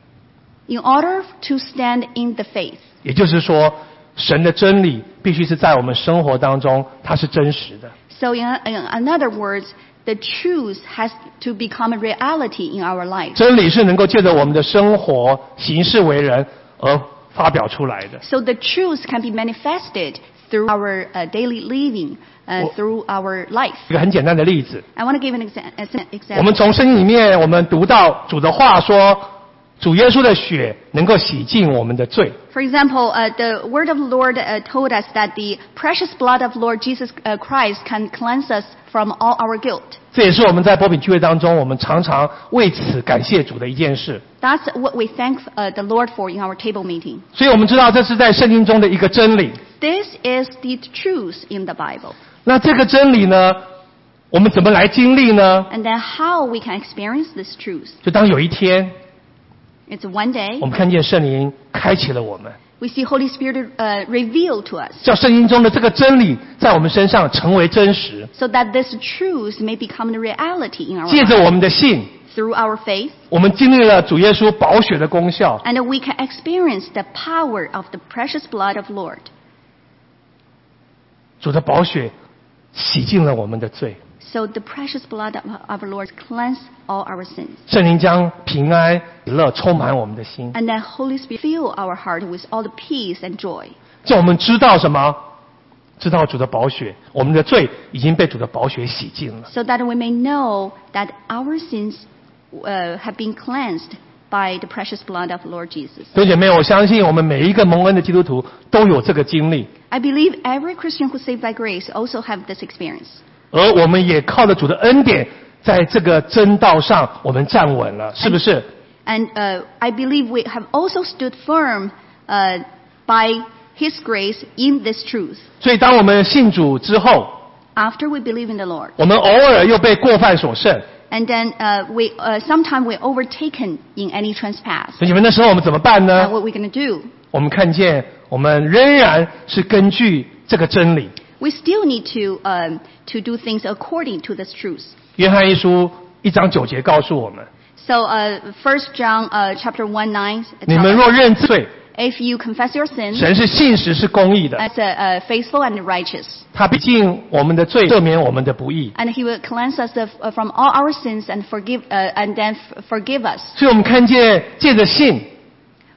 In order to stand in the faith, 也就是说，神的真理必须是在我们生活当中，它是真实的。 so in, in other words, the truth has to become a reality in our life. 真理是能够借着我们的生活行事为人而发表出来的。 So the truth can be manifested through our uh, daily living, uh, Well- through our life. 一个很简单的例子， I want to give an exa- an 我 example. 们从圣经里面，我们读到主的话说，主耶稣的血能够洗净我们的罪。 For example, uh, the word of the Lord uh, told us that the precious blood of Lord Jesus uh, Christ can cleanse us from all our guilt. 这也是我们在波比聚会当中，我们常常为此感谢主的一件事。 That's what we thank uh, the Lord for in our table meeting. 所以我们知道这是在圣经中的一个真理。 This is the truth in the Bible. 那这个真理呢，我们怎么来经历呢？ And then how we can experience this truth. 就当有一天， It's one day 我们看见圣灵开启了我们， we see Holy Spirit uh, reveal to us 叫圣经中的这个真理在我们身上成为真实。 so that this truth may become a reality in our 借 life. 着我们的信， Through our faith, 我们经历了主耶稣宝血的功效。 and we can experience the power of the precious blood of Lord. 主的宝血洗净了我们的罪， So the precious blood of our Lord cleanse all our sins. 圣灵将平安喜乐充满我们的心， And then Holy Spirit fill our heart with all the peace and joy. 叫我们知道什么？知道主的宝血，我们的罪已经被主的宝血洗净了。 So that we may know that our sins uh, have been cleansed by the precious blood of Lord Jesus. 弟兄姐妹，我相信我们每一个蒙恩的基督徒都有这个经历， I believe every Christian who's saved by grace also have this experience. 而我们也靠着主的恩典，在这个真道上我们站稳了，是不是？ And uh, I believe we have also stood firm uh, by His grace in this truth. 所以当我们信主之后， After we believe in the Lord. 我们偶尔又被过犯所胜， And then uh, we, uh, sometimes we're overtaken in any trespass. 所以你们那时候我们怎么办 And 呢？ what we're going to do? 我们看见我们仍然是根据这个真理。 We still need to, um, to do things according to this truth. 约翰一书一章九节告诉我们： So, uh, First John uh, chapter one nine 你 tells 们 us, 若认罪， if you confess your sins 神是信实是公义的， as uh, uh, faithful and righteous, 他必尽我们的罪，赦免我们的不义。 and He will cleanse us of, uh, from all our sins and forgive uh, and then f- forgive us. 所以我们看见借着信，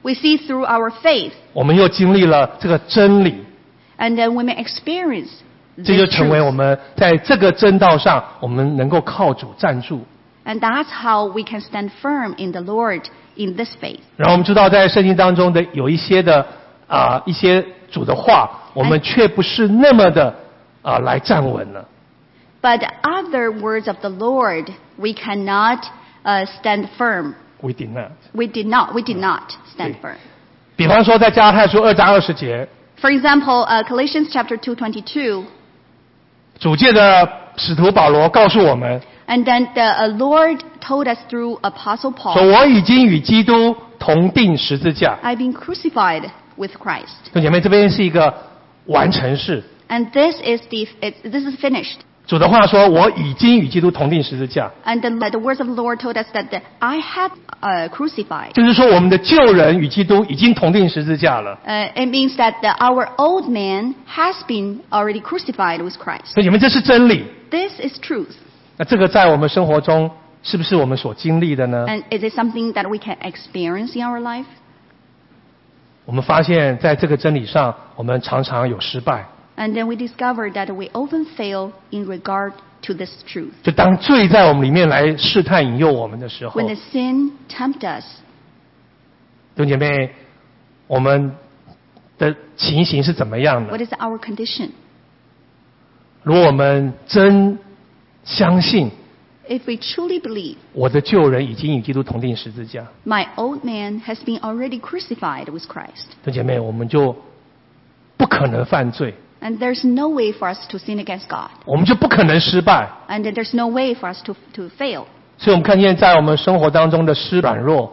We see through our faith, 我们又经历了这个真理， and then we may experience 这就 this 成为我 truth. 们在这个真道上，我们能够靠主站住。 And that's how we can stand firm in the Lord in this faith. 然后我们知道，在圣经当中的有一些的啊、一些主的话，我们却不是那么的啊、来站稳了。 But other words of the Lord, we cannot uh, stand firm. We did not. We did not. We did not stand Okay. firm. 比方说，在加拉太书二章二十节， For example, uh, Galatians chapter two twenty-two, 主借着使徒保罗告诉我们 and then the uh, Lord told us through Apostle 说：“ Paul, 我已经与基督同定十字架。 I've been crucified with Christ. ” 弟兄姐妹，这边是一个完成式。 And this is the it, this is finished. 主的话说：“我已经与基督同定十字架。 And the, the words of the Lord told us that the, I have uh, crucified. ” 就是说，我们的旧人与基督已经同定十字架了。 Uh, it means that the, our old man has been already crucified with Christ. 所以你们这是真理。 This is truth. 那这个在我们生活中是不是我们所经历的呢？ And is it something that we can experience in our life? 我们发现在这个真理上，我们常常有失败。 And then we discover that we often fail in regard to this truth. 就当罪在我们里面来试探引诱我们的时候， When the sin tempts us, 弟兄姐妹，我们的情形是怎么样的 what？is our condition? 如果我们真相信 If we truly believe 我的旧人已经与基督同定十字架， my old man has been already crucified with Christ, 弟兄姐妹，我们就不可能犯罪， and there's no way for us to sin against God, 我们就不可能失败。 and then there's no way for us to, to fail. 所以我们看见在我们生活当中的失软弱，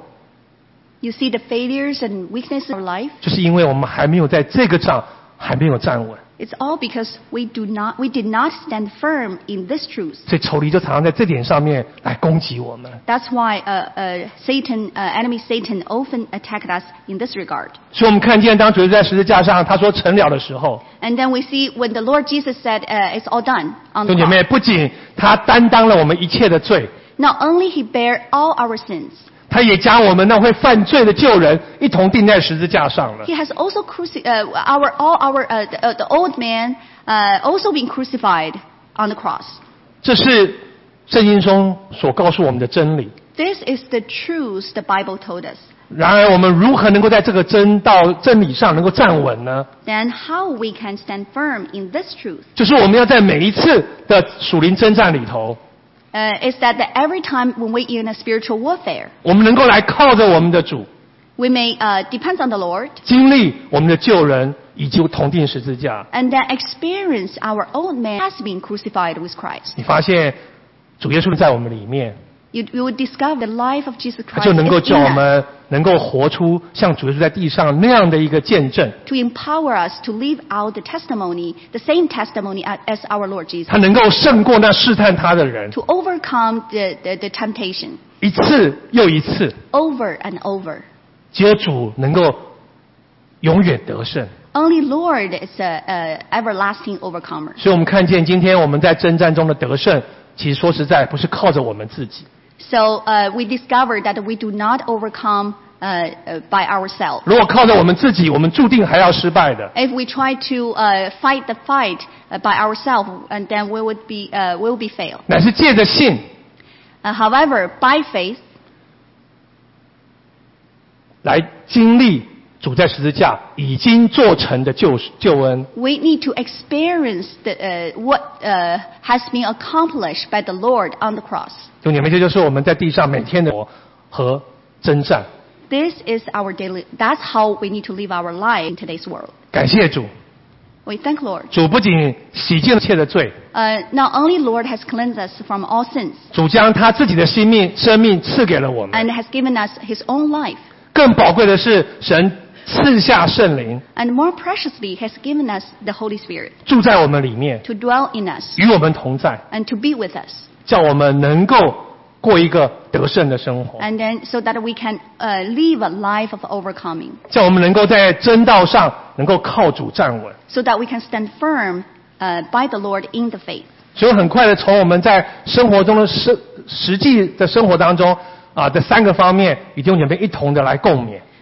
You see the failures and weaknesses of our life, 就是因为我们还没有在这个仗还没有站稳， it's all because we do not, we did not stand firm in this truth. 所以仇敌就常常在这点上面来攻击我们。 That's why uh, uh, Satan, uh, enemy Satan often attacked us in this regard. 所以我们看见当主耶稣在十字架上他说成了的时候， And then we see when the Lord Jesus said, uh, it's all done on 弟兄 the 姐妹， cross. 不仅他担当了我们一切的罪， Not only he bare all our sins, 他也将我们那会犯罪的旧人一同钉在十字架上了。 he has also cruci- uh, our, all our, uh, the, uh, the old man uh, also been crucified on the cross. 这是圣经中所告诉我们的真理。 This is the truth the Bible told us. 然而，我们如何能够在这个真道真理上能够站稳呢？ Then how we can stand firm in this truth? 就是我们要在每一次的属灵征战里头， Uh, is that the, every time when we're in a spiritual warfare, 我们能够来靠着我们的主， we may uh, depend on the Lord 经历我们的旧人以及同定十字架。 and then experience our old man has been crucified with Christ. 你发现主耶稣在我们里面， You, you would discover the life of Jesus 他 Christ 就能够 is 叫 in 我 us 们能够活出像主耶稣在地上那样的一个见证。 to empower us to live out the testimony, the same testimony a- as our Lord Jesus, 他能够胜过那试探他的人， to overcome the, the, the temptation 一次又一次， over and over. 只有主能够永远得胜。 Only Lord is a, a everlasting overcomer. 所以我们看见今天我们在征战中的得胜，其实说实在不是靠着我们自己。 So uh, we discovered that we do not overcome uh, uh, by ourselves. 如果靠着我们自己，我们注定还要失败的。 If we try to uh, fight the fight uh, by ourselves, and then we would be uh, will be fail. 乃是借着信， Uh, however, by faith, 来经历主在十字架已经做成的救救恩。 we need to experience the, uh, what uh, has been accomplished by the Lord on the cross. 弟兄姐妹，这就是我们在地上每天的活和征战。 This is our daily. That's how we need to live our life in today's world. 感谢主， We thank Lord. 主不仅洗净一切的罪， Uh, not only Lord has cleansed us from all sins 主将他自己的生命生命赐给了我们。 and has given us His own life, 更宝贵的是，神赐下圣灵， and more preciously has given us the Holy Spirit 住在我们里面， to dwell in us 与我们同在， and to be with us, 叫我们能够过一个得胜的生活， and then so that we can uh, live a life of overcoming, 叫我们能够在真道上能够靠主站稳。 so that we can stand firm uh, by the Lord in the faith. 所以很快的从我们在生活中的实实际的生活当中啊的三个方面，与弟兄姐妹一同的来共勉。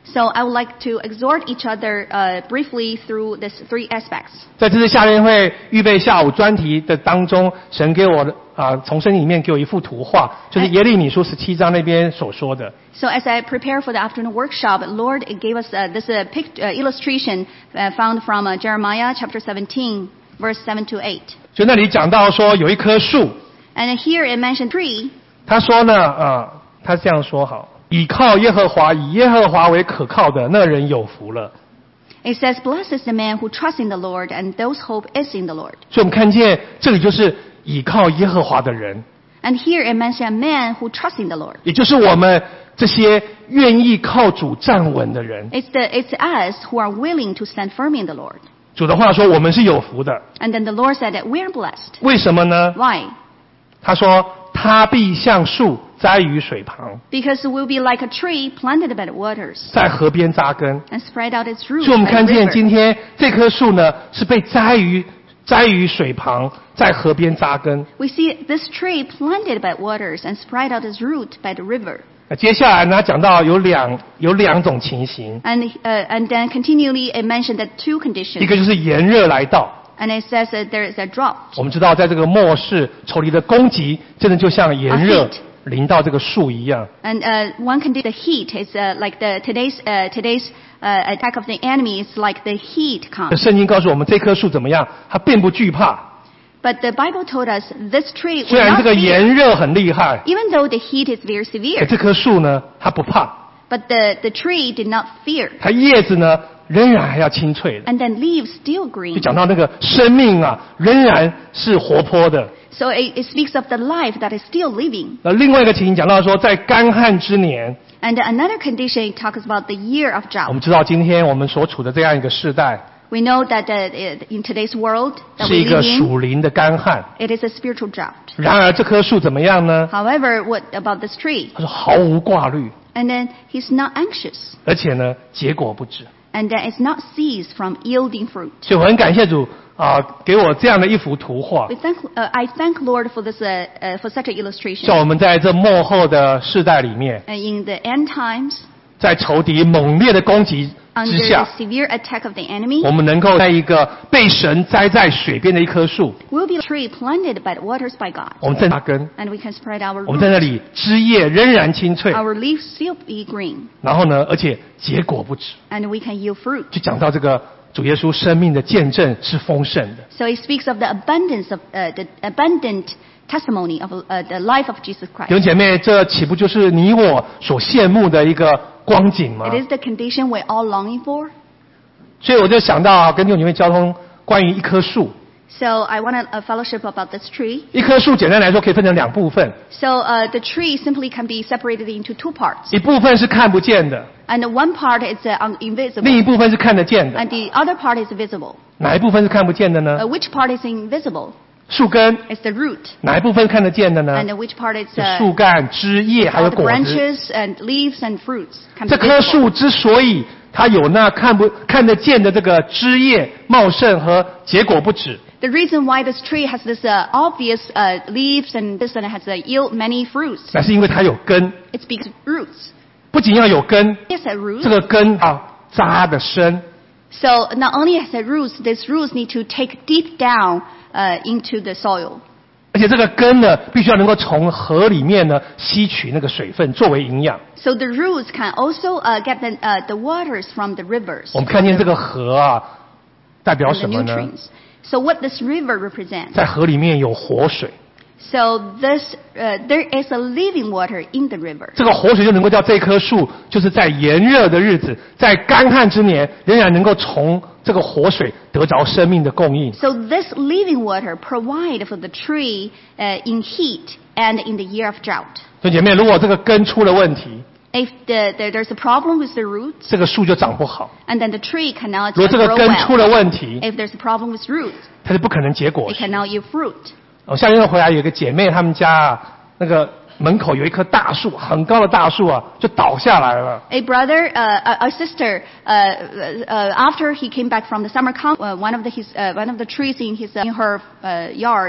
So I would like to exhort each other uh, briefly through these three aspects. 在这次夏天会预备下午专题的当中，神给我的啊从圣经里面给我一幅图画，就是耶利米书十七章那边所说的。 So as I prepare for the afternoon workshop, Lord gave us uh, this uh, pic- uh, illustration uh, found from uh, Jeremiah chapter seventeen, verse seven to eight. 就那里讲到说有一棵树， And here it mentioned tree. 他说呢啊，他这样说好。倚靠耶和华，以耶和华为可靠的那人有福了。 It says, "Blessed is the man who trusts in the Lord, and those hope is in the Lord." 所以我们看见这里就是倚靠耶和华的人， And here it mentions a man who trusts in the Lord. 也就是我们这些愿意靠主站稳的人。 It's the it's us who are willing to stand firm in the Lord. 主的话说，我们是有福的。 And then the Lord said that we are blessed. 为什么呢？ Why? 他说，他必像树栽于水旁， Because we'll be like a tree planted by the waters 在河边扎根。 and spread out its roots 所以我们 by 看 the 见今 river. 天这棵树呢，是被栽于栽于水旁，在河边扎根。 We see this tree planted by waters and spread out its root by the river. 那接下来呢，讲到有两有两种情形， And uh, and then continually it mentioned that two 一 conditions. 个就是炎热来到。 And it says that there is a drought. 我们知道，在这个末世，仇敌的攻击真的就像炎热 A heat 临到这个树一样。 And uh, one condition, the heat is uh, like the today's uh, today's uh, attack of the enemy is like the heat 这 comes. 圣经告诉我们，这棵树怎么样？它并不惧怕。 But the Bible told us this tree 虽 will 然 not 这个 fear, 炎热很厉害， even though the heat is very 可 severe. 这棵树呢，它不怕， But the, the tree did not fear. 它叶子呢仍然还要清脆的。 And then leaves still 就 green. 讲到那个生命啊，仍然是活泼的。 So it, it speaks of the life that is still living. 那另外一个情形讲到说，在干旱之年， And another condition it talks about the year of 我 drought. 们知道今天我们所处的这样一个世代， We know that uh, in today's world that 是 we 一个 live in, 属灵的干旱。 it is a spiritual drought. 然而这棵树怎么样呢？ However, what about this tree? 他说毫无挂虑， And then he's not anxious. 而且呢结果不止。 And then it's not ceased from yielding fruit. 所以我很感谢主啊、给我这样的一幅图画 We，thank, uh, I thank Lord for this, uh, uh, for such an illustration. 叫我们在这末后的世代里面， Uh, in the end times, 在仇敌猛烈的攻击之 under 下 the，severe attack of the enemy, 我们能够在一个被神栽在水边的一棵树， we'll be a tree planted by the waters by God. 我们在那根， And we can spread our 我们在那 roots. 里枝叶仍然清脆， Our leaves still be green. 然后呢，而且结果不止。 And we can yield fruit. 就讲到这个主耶稣生命的见证是丰盛的。 So it speaks of the abundance of uh, the abundant testimony of uh, the life of Jesus 弟 Christ. 兄姐妹，这岂不就是你我所羡慕的一个光景吗 It？is the condition we're all longing for. 所以我就想到啊，跟弟兄姐妹交通关于一棵树。 So I want a, a fellowship about this tree. 一棵树简单来说可以分成两部分， So uh, the tree simply can be separated into two parts. 一部分是看不见的， And one part is uh, un- 另 invisible. 一部分是看得见的。 And the other part is visible. 哪一部分是看不见的 Uh, 呢？ which part is invisible? 树根。 It's the root. 哪一部分看得见的呢 And？which part is 是 uh, 树干、枝叶还 all 有 the 果子。 branches and leaves and fruits can be 这棵 visible. 树之所以它有那看不看得见的这个枝叶茂盛和结果不止， The reason why this tree has this uh, obvious uh, leaves and this and it has uh, yield many fruits, 那是因为它有根。 it's because of roots. 不仅要有根， It has a root. 这个根啊扎的深， So not only has it roots, these roots need to take deep down uh, into the soil. 而且这个根呢，必须要能够从河里面呢吸取那个水分作为营养。 So the roots can also uh, get the, uh, the waters from the rivers 我们看见这个河啊，代表 and the 什么呢？ nutrients. So what this river represents? 在河里面有活水， So this, uh, there is a living water in the river. 这个活水就能够叫这棵树，就是在炎热的日子，在干旱之年，仍然能够从这个活水得着生命的供应。 So this living water provide for the tree uh, in heat and in the year of drought. 所以姐妹，如果这个根出了问题， If the, the, there's a problem with the roots, 这个树就长不好； and then the tree cannot 如果 uh, 这个 grow 根出 well. 了问题， If there's a problem with roots, 它就不可能结果 it 实。 cannot yield fruit. 我下个月回来，有一个姐妹，她们家啊，那个门口有一棵大树，很高的大树啊，就倒下来了。 A brother, uh, a, a sister, uh, uh, after he came back from the summer camp, uh, one of the his, uh, one of the trees in his uh, in her uh, yard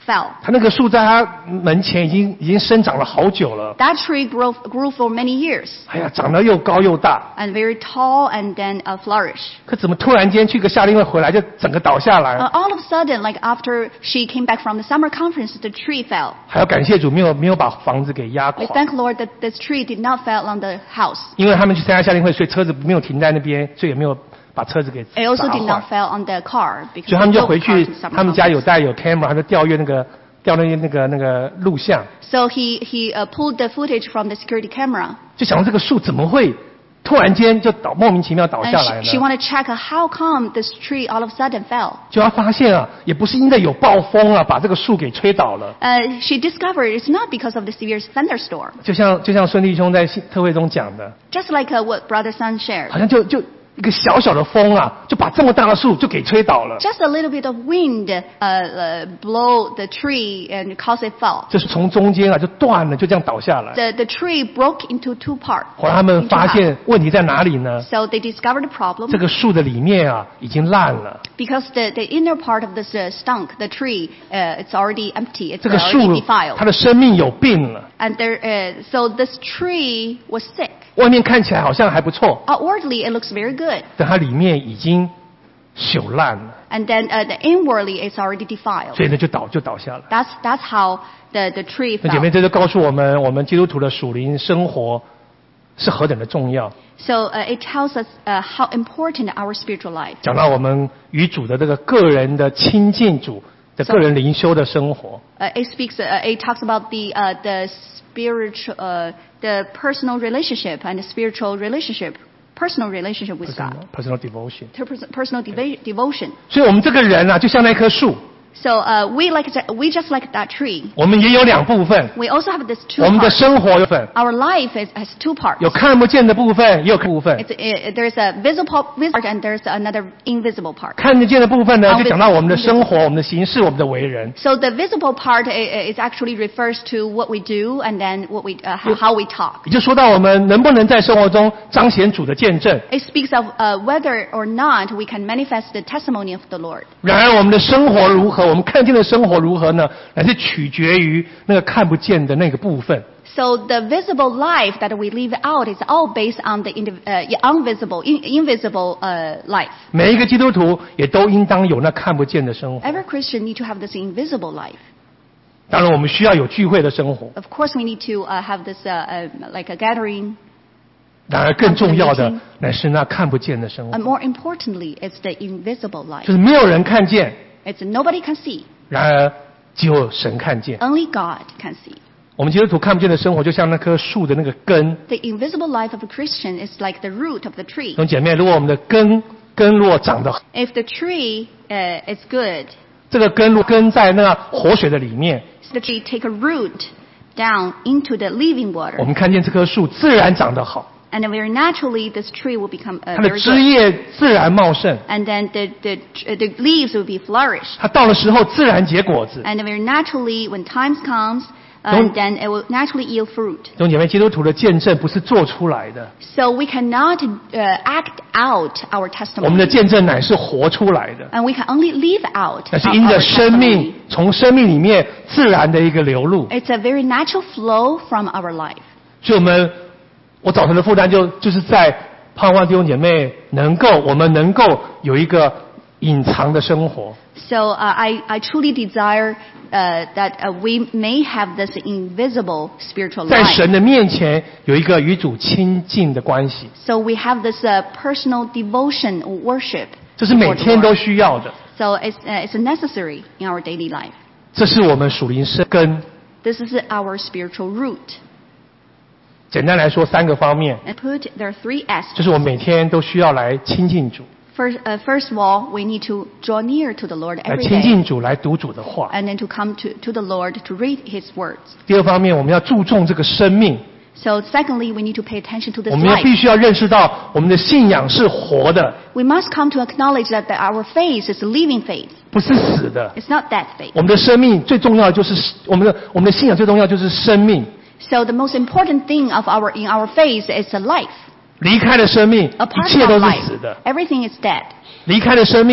fell. 它那个树在它门前已经已经生长了好久了， That tree grew, grew for many years 哎呀，长得又高又大， and very tall and then uh, flourish. 可怎么突然间去个夏令会回来就整个倒下来？ Uh, all of a sudden, like after she came back from the summer conference, the tree fell. 还要感谢主，没有没有把房子给压 We 垮， thank Lord that this tree did not fall on the house. 因为他们去参加夏令会，所以车子没有停在那边，所以也没有把车子给 It also 砸 did 坏 not。fall on the car 所 because 以他们就 no 回 cars 去 in，summer 他们家 conference. 有带有 camera，他就调阅那个调那个那个那个录像， So he he uh, pulled the footage from the security camera. 就想到这个树怎么会突然间就倒莫名其妙倒下 And 来 she, she 呢？ wanted to check uh, how come this tree all of a sudden fell. 就要发现啊，也不是因为有暴风啊把这个树给吹倒了， Uh, she discovered it's not because of the severe thunderstorm. 就像就像孙弟兄在特会中讲的， Just like uh, what Brother Sun shared. 好像就就一个小小的风啊，就把这么大的树就给吹倒了。 Just a little bit of wind uh, uh, blow the tree and cause it fall. 就是从中间啊就断了，就这样倒下来。 The, the tree broke into two parts. 后来他们 into 发 half. 现问题在哪里呢？ So they discovered the problem 这个树的里面啊已经烂了， because the, the inner part of this uh, stunk, the tree, uh, it's already empty. It's 这个 already 树 defiled. 它的生命有病了。 And there, uh, so this tree was sick. 外面看起来好像还不错， Outwardly, it looks very good. 但它里面已经朽烂了， And then uh, the inwardly, it's already defiled. 所以呢就倒就倒下了。 That's, that's how the, the tree 那姐妹， fell. 这就告诉我们，我们基督徒的属灵生活是何等的重要。 So uh, it tells us uh, how important our spiritual life. 讲到我们与主的这个个人的亲近主的个人灵修的生活， Uh, it speaks. Uh, it talks about the uh, the spiritual, uh, the personal relationship and the spiritual relationship, personal relationship with God, personal devotion。 Pers- personal deva- devotion. 所以我们这个人啊，就像那棵树， So uh, we like that, we just like that tree. 我们也有两部分， We also have this two 我们的 parts. 生活有份， Our life is, has two parts. 有看不见的部分，也有看部分。 It's, it, there's a visible, visible part and there's another invisible part. 看得见的部分呢， Invisible 就讲到我们的生活、我们的行事、我们的为人。 So the visible part i- is actually refers to what we do and then what we, uh, how how we talk. 也就说到我们能不能在生活中彰显主的见证。 It speaks of uh, whether or not we can manifest the testimony of the Lord. 然而，我们的生活如何，我们看见的生活如何呢？乃是取决于那个看不见的那个部分。 So the visible life that we live out is all based on the indiv- uh, invisible, in- invisible uh, life. 每一个基督徒也都应当有那看不见的生活。 Every Christian need to have this invisible life. 当然，我们需要有聚会的生活。 Of course, we need to uh, have this uh, uh, like a gathering. 然而，更重要的乃是那看不见的生 And 活， more importantly, it's the invisible 就 life. 是没有人看见， It's nobody can see. 然而只有神看见。 Only God can see. 我们基督徒看不见的生活，就像那棵树的那个根。 The invisible life of a Christian is like the root of the tree. 弟兄姐妹，如果我们的根根若长得， If the tree uh, is good, 这个根若根在那活水的里面， the tree take a root down into the living 我 water. 们看见这棵树自然长得好， And then very naturally, this tree will become uh, 它的 very 枝 good. 叶自然茂盛， And then the, the, uh, the leaves will be flourished. 它到了时候自然结果子。 And then very naturally, when times comes, uh, Don't- then it will naturally yield fruit. 弟兄姐妹，基督徒的见证不是做出来的， So we cannot uh, act out our 我们的 testimony. 见证乃是活出来的， And we can only live out 那是 our 因着 our 生 testimony. 命从生命里面自然的一个流露。 It's a very natural flow from our life. 所以，我们我早晨的负担就就是在盼望弟兄姐妹能够，我们能够有一个隐藏的生活。 So uh, I, I truly desire uh, that uh, we may have this invisible spiritual 在 life. 神的面前有一个与主亲近的关系， So we have this uh, personal devotion or worship. 这是每 before the 天都 Lord. 需要的。 So it's, uh, it's necessary in our daily life. 这是我们属灵生根。 This is our spiritual root. 简单来说，三个方面， And put there are three 就 aspects. 是我们每天都需要来亲近主， First, uh, first of all, we need to draw near to the Lord 来 every 亲 day, 近主，来读主的话。 and then to come to, to the Lord to read His words. 第二方面，我们要注重这个生命， So secondly, we need to pay attention to this 我们要 life. 必须要认识到我们的信仰是活的， We must come to acknowledge that the, our faith is a living faith. 不是死的。 It's not dead faith. 我们的生命最重要的就是我们的我们的信仰最重要就是生命。 So the most important thing of our in our faith is a life. 离开了生命，一 Apart 切 from 都是 life, 死的。 everything is dead. 离开了生命，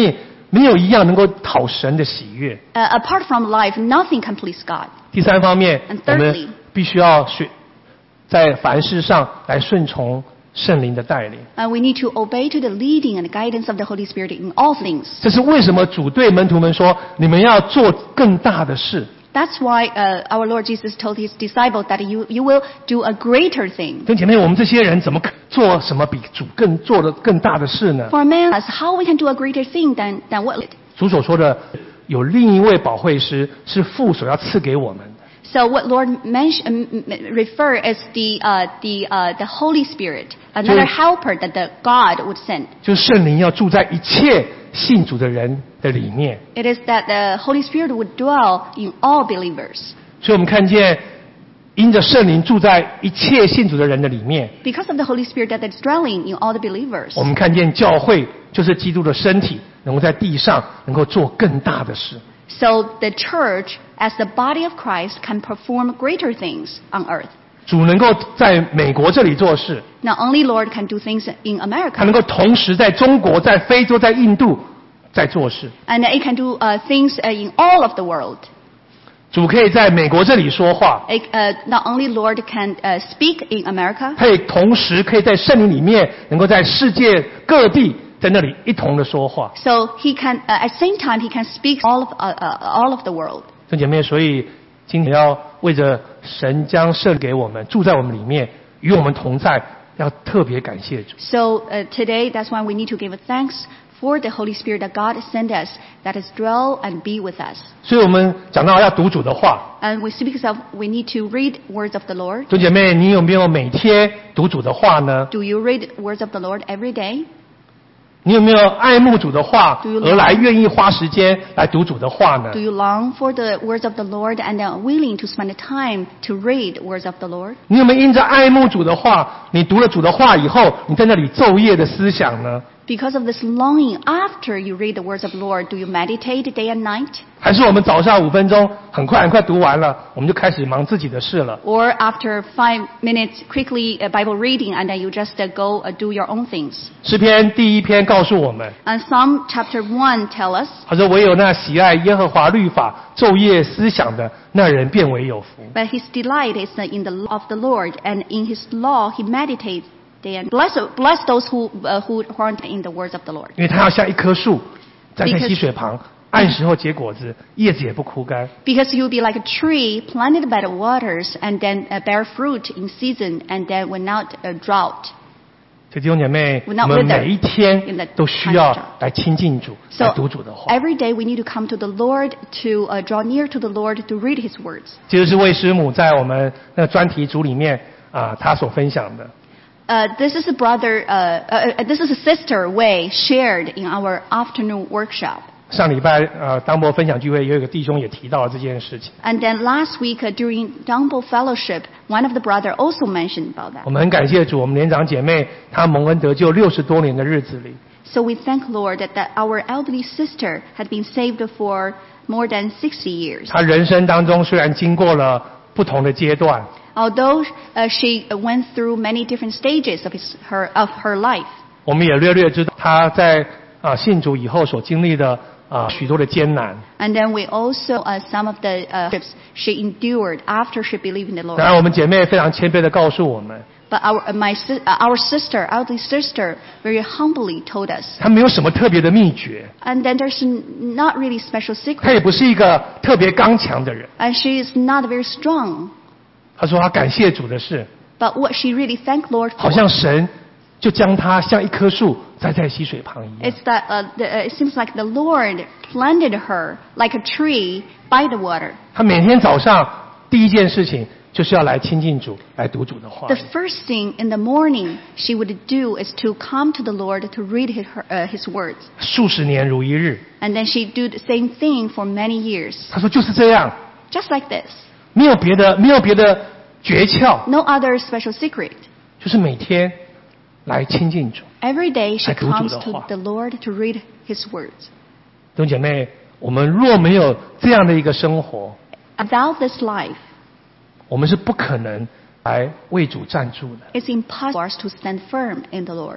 没有一样能够讨神的喜悦。 Uh, apart from life, nothing can please God. 第三方面， And 我 thirdly, 们必须要学在凡事上来顺从圣灵的带领。 uh, we need to obey to the leading and guidance of the Holy Spirit in all things. 这是为什么主对门徒们说：“你们要做更大的事。” That's why uh, our Lord Jesus told his disciples that you, you will do a greater thing. 弟兄姐妹，我们这些人怎么可做什么比主更做的更大的事呢？ For man, as how we can do a greater thing than, than what? 主所说的有另一位保惠师是父所要赐给我们的。 So what Lord mention, um, refer is the, uh, the, uh, the Holy Spirit, another So- helper that the God would send. 就是圣灵要住在一切信主的人的里面。 It is that the Holy Spirit would dwell in all believers. 所以我们看见，因着圣灵住在一切信主的人的里面， Because of the Holy Spirit that is dwelling in all the believers. 我们看见教会就是基督的身体，能够在地上能够做更大的事。 So the church, as the body of Christ, can perform greater things on earth. 主能够在美国这里做事， Not only Lord can do things in 他 America, 能够同时在中国、在非洲、在印度在做事。 and it can do uh, things uh, in all of the world. 主可以在美国这里说话， It, uh, not only Lord can uh, speak in America, 他也同时可以在圣灵里面，能够在世界各地在那里一同的说话。 so he can uh, at the same time he can speak all of uh, uh, all of the world. 弟兄姐妹，所以今天要为着神将圣给我们，住在我们里面，与我们同在，要特别感谢主。 So uh, today, that's why we need to give thanks for the Holy Spirit that God sent us, that is dwell and be with us. 所以我们讲到要读主的话， And we speak of we need to read words of the Lord. 弟兄姐妹，你有没有每天读主的话呢？ Do you read words of the Lord every day? 你有没有爱慕主的话， Do you 而来愿意花时间来读主的话呢 Do？you long for the words of the Lord and are willing to spend the time to read words of the Lord? 你有没有因着爱慕主的话，你读了主的话以后，你在那里昼夜的思想呢？ Because of this longing, after you read the words of the Lord, do you meditate day and night? 还是我们早上五分钟很快很快读完了，我们就开始忙自己的事了？ Or after five minutes, quickly uh, Bible reading, and then you just uh, go uh, do your own things? 诗篇第一篇告诉我们， And Psalm chapter one tell us 他说：“唯有那喜爱耶和华律法、昼夜思想的，那人便为有福。” But his delight is in the law of the Lord, and in his law he meditates day and bless bless those who uh, who aren't in the words of the Lord. 因为他要像一棵树，站在 Because- 溪水旁，按时候结果子，叶子也不枯干。 Because you'll be like a tree planted by the waters, and then uh, bear fruit in season, and then will not uh, drought. 所以弟兄姐妹， Will 我 not 们 wither 每一天 in the 都需要 time. 来亲近主， So 来读主的话。 every day we need to come to the Lord to uh, draw near to the Lord to read His words. 这就是魏师母在我们那个专题组里面啊，他所分享的。 Uh, this is a brother. Uh, uh, uh, this is a sister way shared in our afternoon workshop. 上礼拜呃，当博分享聚会也有一个弟兄也提到了这件事情。 And then last week uh, during Dumbo Fellowship, one of the brother also mentioned about that. 我们很感谢主，我们年长姐妹她蒙恩得救六十多年的日子里， So we thank Lord that, that our elderly sister had been saved for more than sixty years. 她人生当中虽然经过了不同的阶段， Although uh, she went through many different stages of, his, her, of her life, 我们也略略知道她在啊信主以后所经历的啊许多的艰难。 and then we also uh, some of the uh, trips she endured after she believed in the 当然， Lord. 我们姐妹非常谦卑的告诉我们， But our uh, my sis- uh, our sister, elderly sister, very humbly told us, 她没有什么特别的秘诀， and then there's n- not really special 她也 secret, 不是一个特别刚强的人。 and she is not very strong. 她说她感谢主的是， But what she really thanked Lord 好 for 像神就将她像一棵树栽在溪水旁一样。 is that uh, the, uh, it seems like the Lord planted her like a tree by the water. 她每天早上第一件事情就是要来亲近主，来读主的话 The。first thing in the morning she would do is to come to the Lord to read his, her, uh, his words. 数十年如一日。 And then she do the same thing for many years. 她说就是这样， Just like this. 没有别的，没有别的诀窍， No other special secret. 就是每天来亲近主。 Every day she 来读主 comes 的 to 话。 the Lord to read his words. 弟兄姐妹，我们若没有这样的一个生活， Without this life, 我们是不可能来为主站住的。 it's impossible for us to stand firm in the Lord.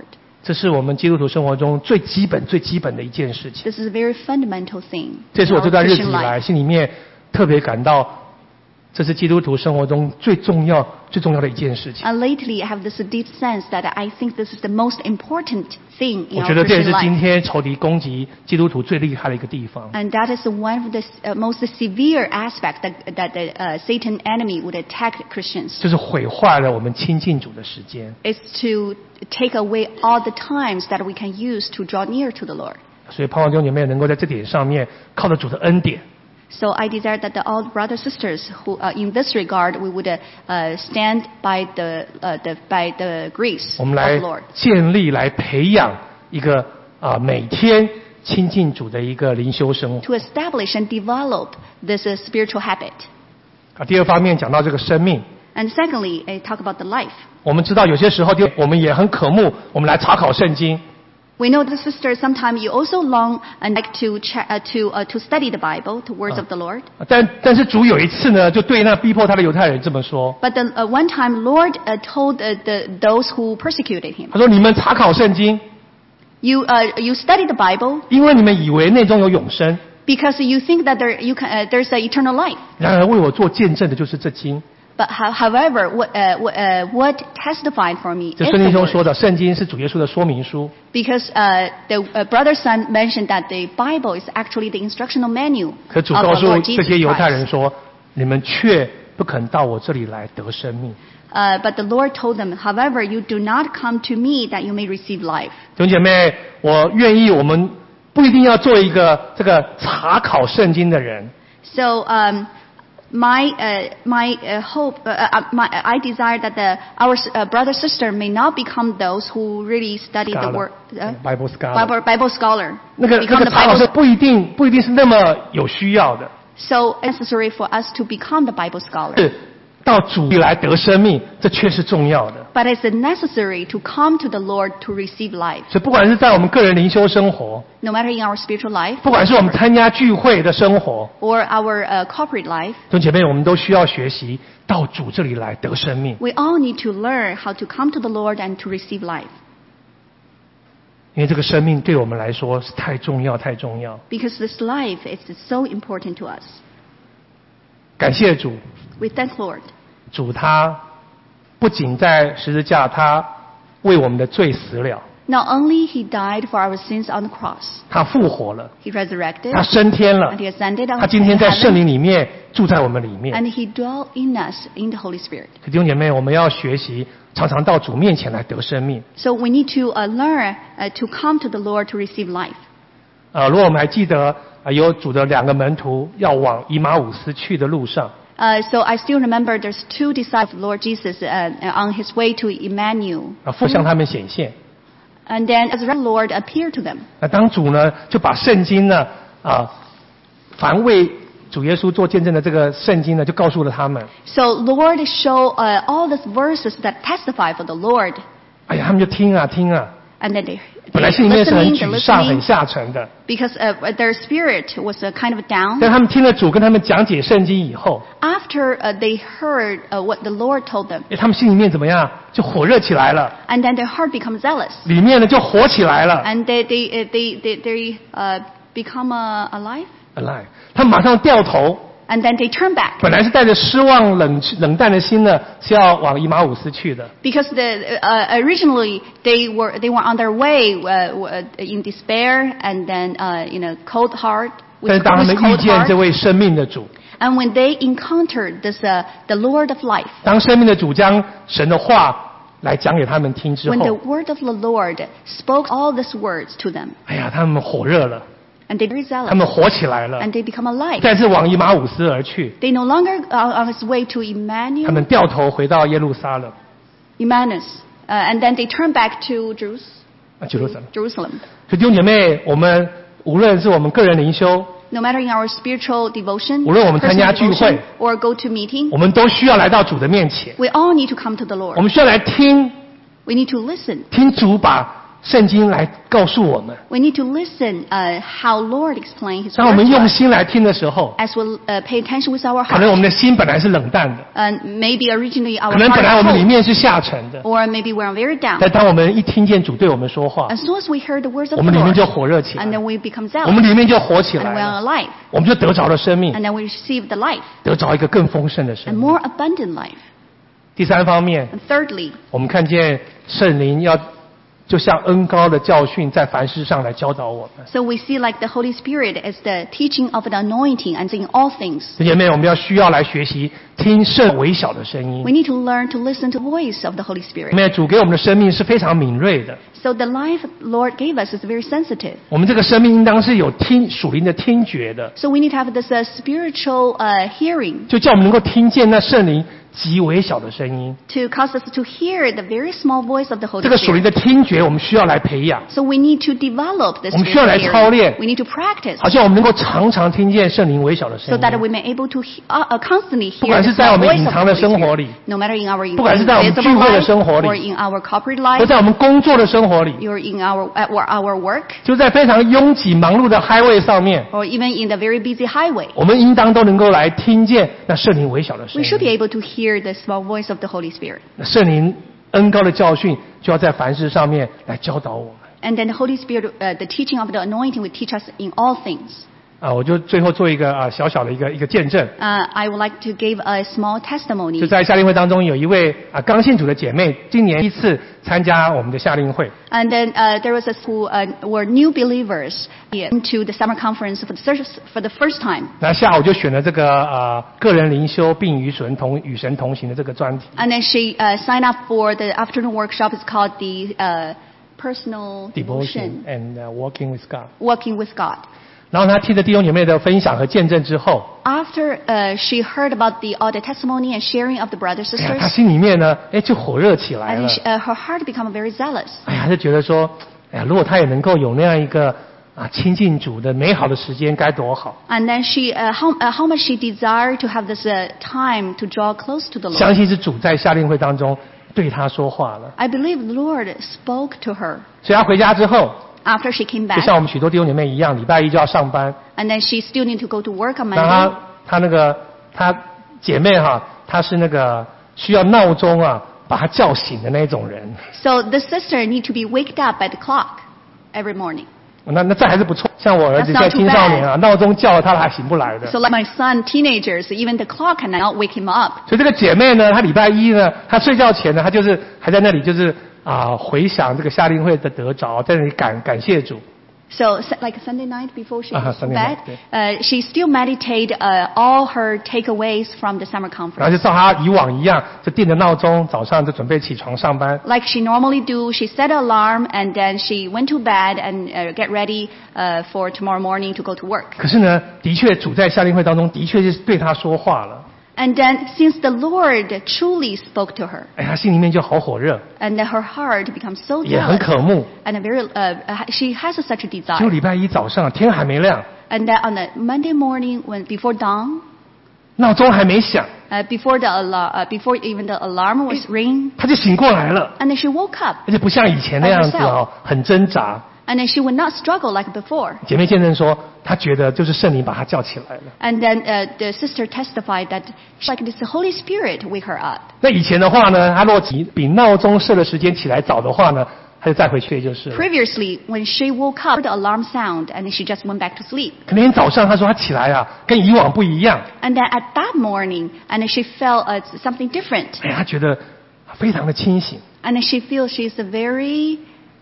这是我们基督徒生活中最基本、最基本的一件事情。 This is a very fundamental thing 这是 in 我 our 这段日子 Christian 以来 life. 心里面特别感到，这是基督徒生活中最重要、最重要的一件事情。 And lately, I have this deep sense that I think this is the most important thing in 我 our 觉得这也 Christian 是今 life. 天仇敌攻击基督徒最厉害的一个地方。 And that is one of the uh, most severe aspect that, that the uh, Satan enemy would attack Christians. 就是毁坏了我们亲近主的时间。 Is to take away all the times that we can use to draw near to the Lord. 所以盼望弟兄姐妹能够在这点上面靠着主的恩典， So I desire that the, all brothers sisters who, uh, in this regard, we would uh, uh, stand by the, uh, the by the grace 我 of 们来 the Lord 建立、来培养一个啊、每天亲近主的一个灵修生活。 to establish and develop this uh, spiritual habit. 啊，第二方面讲到这个生命， And secondly, I talk about the life. 我们知道有些时候我们也很渴慕，我们来查考圣经。 We know, the sisters, sometimes you also long and like to cha- uh, to uh, to study the Bible, the words of the Lord. 但但是主有一次呢，就对那逼迫他的犹太人这么说， But the, uh, one time, Lord uh, told uh, the those who persecuted him, 他说：“你们查考圣经， "You uh, you study the Bible 因为你们以为内中有永生， because you think that there you can, uh, there's an eternal life. 然而为我做见证的就是这经。” But how, however, what uh, what, uh, what testified for me 这 is 圣 the 经中 word. 说的，圣经是主耶稣的说明书。 Because uh, the uh, brother son mentioned that the Bible is actually the instructional manual 可主 of 告 the 诉 Lord 这 Jesus 些犹太人 Christ. 说：“你们却不肯到我这里来得生命。” Uh, but the Lord told them, however, you do not come to me that you may receive life. 弟兄姐妹，我愿意，我们不一定要做一个这个查考圣经的人， So um, my uh, my uh, hope, uh, uh, my, I desire that the, our uh, brother sister may not become those who really study the Scholar. word, uh, Bible scholar Bible, Bible scholar. 那个那 become 个 the 查考 Bible. 是不一定不一定是那么有需要的， So necessary for us to become the Bible scholar. 是到主里来得生命，这却是重要的。 But it's necessary to come to the Lord to receive life. 所以不管是在我们个人灵修生活， No matter in our spiritual life 不管是我们参加聚会的生活， or our uh, corporate life, 弟兄姐妹，我们都需要学习到主这里来得生命， we all need to learn how to come to the Lord and to receive life. 因为这个生命对我们来说是太重要、太重要。 Because this life is so important to us. 感谢主， We thank Lord. 主他不仅在十字架，他为我们的罪死了， Not only He died for our sins on the cross, 他复活了， He resurrected, 他升天了 and，He ascended 他 on 今天在圣 heaven, 灵里面住在我们里面。 and He dwelt in us in the Holy Spirit. 弟兄姐妹，我们要学习常常到主面前来得生命。 So we need to uh, learn uh, to come to the Lord to receive life. 呃，如果我们还记得，呃，有主的两个门徒要往以马五斯去的路上， Uh, so I still remember there's two disciples of Lord Jesus uh, on His way to Emmanuel. 啊，父向他们显现。 And then as the Lord appeared to them. 那当主呢，就把圣经呢，啊，凡为主耶稣做见证的这个圣经呢，就告诉了他们。 So Lord show uh, all these verses that testify for the Lord. 哎呀，他们就听啊听啊， And then they, 本来 they 心里面是很 listening, they're 沮丧、很 listening, 下沉的。 because uh, their spirit was uh, kind of down. 但他们听了主跟他们讲解圣经以后， After uh, they heard uh, what the Lord told them, 哎，他们心里面怎么样？就火热起来了， and then their heart becomes zealous, 里面呢就火起来了。 and they they uh, they they, they uh, become uh, alive, 来，他们马上掉头， and then they turn back 本来是带着失望、冷冷淡的心呢，是要往以马五斯去的。 because the uh, originally they were they were on their way uh, uh, in despair, and then uh, in a cold heart. 但 With, 是当他 with 们遇 cold 见这 heart. 位生命的主， And when they encountered this, uh, the Lord of life, 当生命的主将神的话来讲给他们听之 when the 后， word of the Lord spoke all these words to them, 哎呀，他们火热了， and they were 他 zealous, 们火起来了， and they become alive. 再次往以马五斯而去。 They no longer are on his way to 他 Emmanuel, 们掉头回到耶路撒冷， Emmaus, uh, and then they turn back to Jerus- 啊，耶路撒冷。 Jerusalem. 所以弟兄姐妹，我们无论是我们个人灵修， No matter in our spiritual devotion, 无论我们参加 personal 聚会， devotion, or go to meeting, 我们都需要来到主的面前， we all need to come to the 我 Lord. 们需要来听 We need to listen, 听主把圣经来告诉我们。 We need to listen uh, how Lord explained His 当我 word 们 to 用 us. 心来听的时候， As we uh, pay attention with our 可能我 heart. 们的心本来是冷淡的， And maybe originally our 可能 heart 本来我 is 们里 cold. 面是下沉的， Or maybe we're very down. 但当我们一听见主对我们说话， As soon as we hear the words of 我 the 们里面 Lord, 就火热起来 and，then we become 我们 zealous, 里面就活起 and 来 we are 了， alive, 我们就得着了生命， and then we receive the life, 得着一个更丰盛的 a 生命。 more abundant life. 第三方面， And thirdly, 我们看见圣灵要就像恩膏的教训，在凡事上来教导我们。 so we see like the Holy Spirit is the teaching of the anointing and in all things. 弟兄姐妹，我们要需要来学习听圣微小的声 We 音。 need to learn to listen to the voice of the Holy 因 Spirit. 为主给我们的生命是非常敏锐的， So the life Lord gave us is very sensitive. 我们这个生命应当是有听属灵的听觉的， So we need to have this uh, spiritual uh, hearing 就叫我们能够听见那圣灵极微小的声音。 to cause us to hear the very small voice of the Holy 这个属灵 Spirit. 的听觉，我们需要来培养， So we need to develop this 我们需要来 spiritual 操练。 hearing. We need to practice 好像我们能够常常听见圣灵微小的声 so that 音。 we may able to he- uh, uh, constantly 不 hear 管 the 是在我 small 们 voice 隐 of 藏 the 的 Holy 生活里， Spirit. No matter in our 不管是在我们 invisible 聚会的 life 生活里， or in our corporate 或 life 在我们工作的生活里， or in our at or our work 就在非常拥挤忙碌的 highway 上面， or even in the very busy highway. 我们应当都能够来听见那圣灵微小的声 We should be 音。 able to hear the small voice of the Holy Spirit. 那圣灵恩高的教训，就要在凡事上面来教导我们。 And then the Holy Spirit, uh, the teaching of the anointing will teach us in all things. 啊，我就最后做一个啊小小的一个一个见证。 Uh, I would like to give a small testimony. 就在夏令会当中，有一位啊刚信主的姐妹，今年第一次参加我们的夏令会。 And then uh, there was a school uh, were new believers into the summer conference for the, first- for the first time. 那下午就选了这个啊个人灵修并与神同与神同行的这个专题。 And then she uh, signed up for the afternoon workshop. It's called the uh, Personal Devotion Devotion, and uh, Walking with God。 Walking with God. 然后她听着弟兄姐妹的分享和见证之后， After uh, she heard about the all the testimony and sharing of the brothers 哎呀，她 sisters, 心里面呢，哎就火热起来 and 了 she, uh, her heart became very zealous. 哎呀，就觉得说，哎呀，如果她也能够有那样一个啊亲近主的美好的时间，该多好！ And then she, uh, how, uh, how much she desired to have this uh, time to draw close to the 相 Lord. 信是主在夏令会当中对她说话了。 I believe the Lord spoke to her 所以她回家之后， after she came 就 back. 像我们许多弟兄姐妹一样，礼拜一就要上班。 And then she still need to go to work on 那她 Monday. 她那个她姐妹哈，她是那个需要闹钟啊把她叫醒的那种人。 So the sister need to be waked up by the clock every morning. 那那这还是不错。像我儿子 That's 现 not 在 too 青少年啊，闹钟叫了他还醒不来的。 So like my son, teenagers, even the clock cannot wake him up. 所以这个姐妹呢，她礼拜一呢，她睡觉前呢，她就是还在那里就是啊回想这个夏令会的得着，在那里感感谢主。 So s- like Sunday night before she Uh-huh, goes to Sunday bed, night, uh, she still meditate uh, all her takeaways from the summer 然后 conference. 就照她以往一样，就定着闹钟，早上就准备起床上班。 Like she normally do, she set an alarm and then she went to bed and uh, get ready uh, for tomorrow morning to go to work. 可是呢，的确主在夏令会当中的确是对她说话了， And then since the Lord truly spoke to her, 哎，她心里面就好火热， and then her heart becomes so 也很 zealous, 渴慕。 and a very, uh, uh, she has a, such a 就 desire. 礼拜一早上天还没亮， And then on the Monday morning, when before dawn, 闹钟还没响， uh, before the alar- uh, before even the alarm was ringing, 她就醒过来了， and then she woke up, 而且不像以前那样子哦，很挣扎。 and then she would not struggle like before. 姐妹见证说，她觉得就是圣灵把她叫起来了。 And then uh, the sister testified that like this the Holy Spirit wake her up. 那以前的话呢，她若比比闹钟设的时间起来早的话呢，她就再回去就是了。 Previously, when she woke up, the alarm sound, and then she just went back to sleep. 可那天早上她说她起来啊，跟以往不一样。 And then at that morning, and then she felt uh, something different. 哎呀，她觉得非常的清醒。 And then she feels she's a very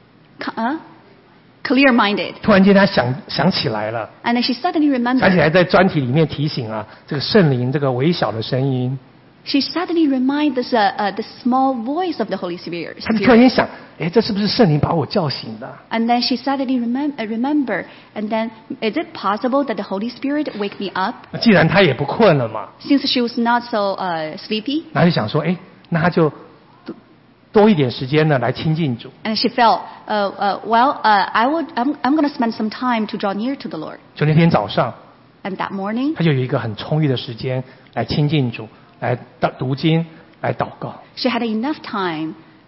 uh, clear-minded. 突然间她想想起来了， And then she suddenly 想起 remembered. 来在专题里面提醒啊，这个圣灵这个微小的声音。 She suddenly reminded this, uh, uh, the small voice of the Holy Spirit. 她就突然间想，哎，这是不是圣灵把我叫醒的？ And then she suddenly remem- uh, remember. And then, is it possible that the Holy Spirit wake me up? 那既然她也不困了嘛， Since she was not so uh, sleepy, 然后就想说，哎，那她就多多一点时间呢来亲近主。 and she felt, uh, uh, well, uh, I would, I'm, I'm going to spend some time to draw near to the Lord. 就那天早上， And that morning, 她就有一个很充裕的时间来亲近主，来读读经，来祷告。 she had enough time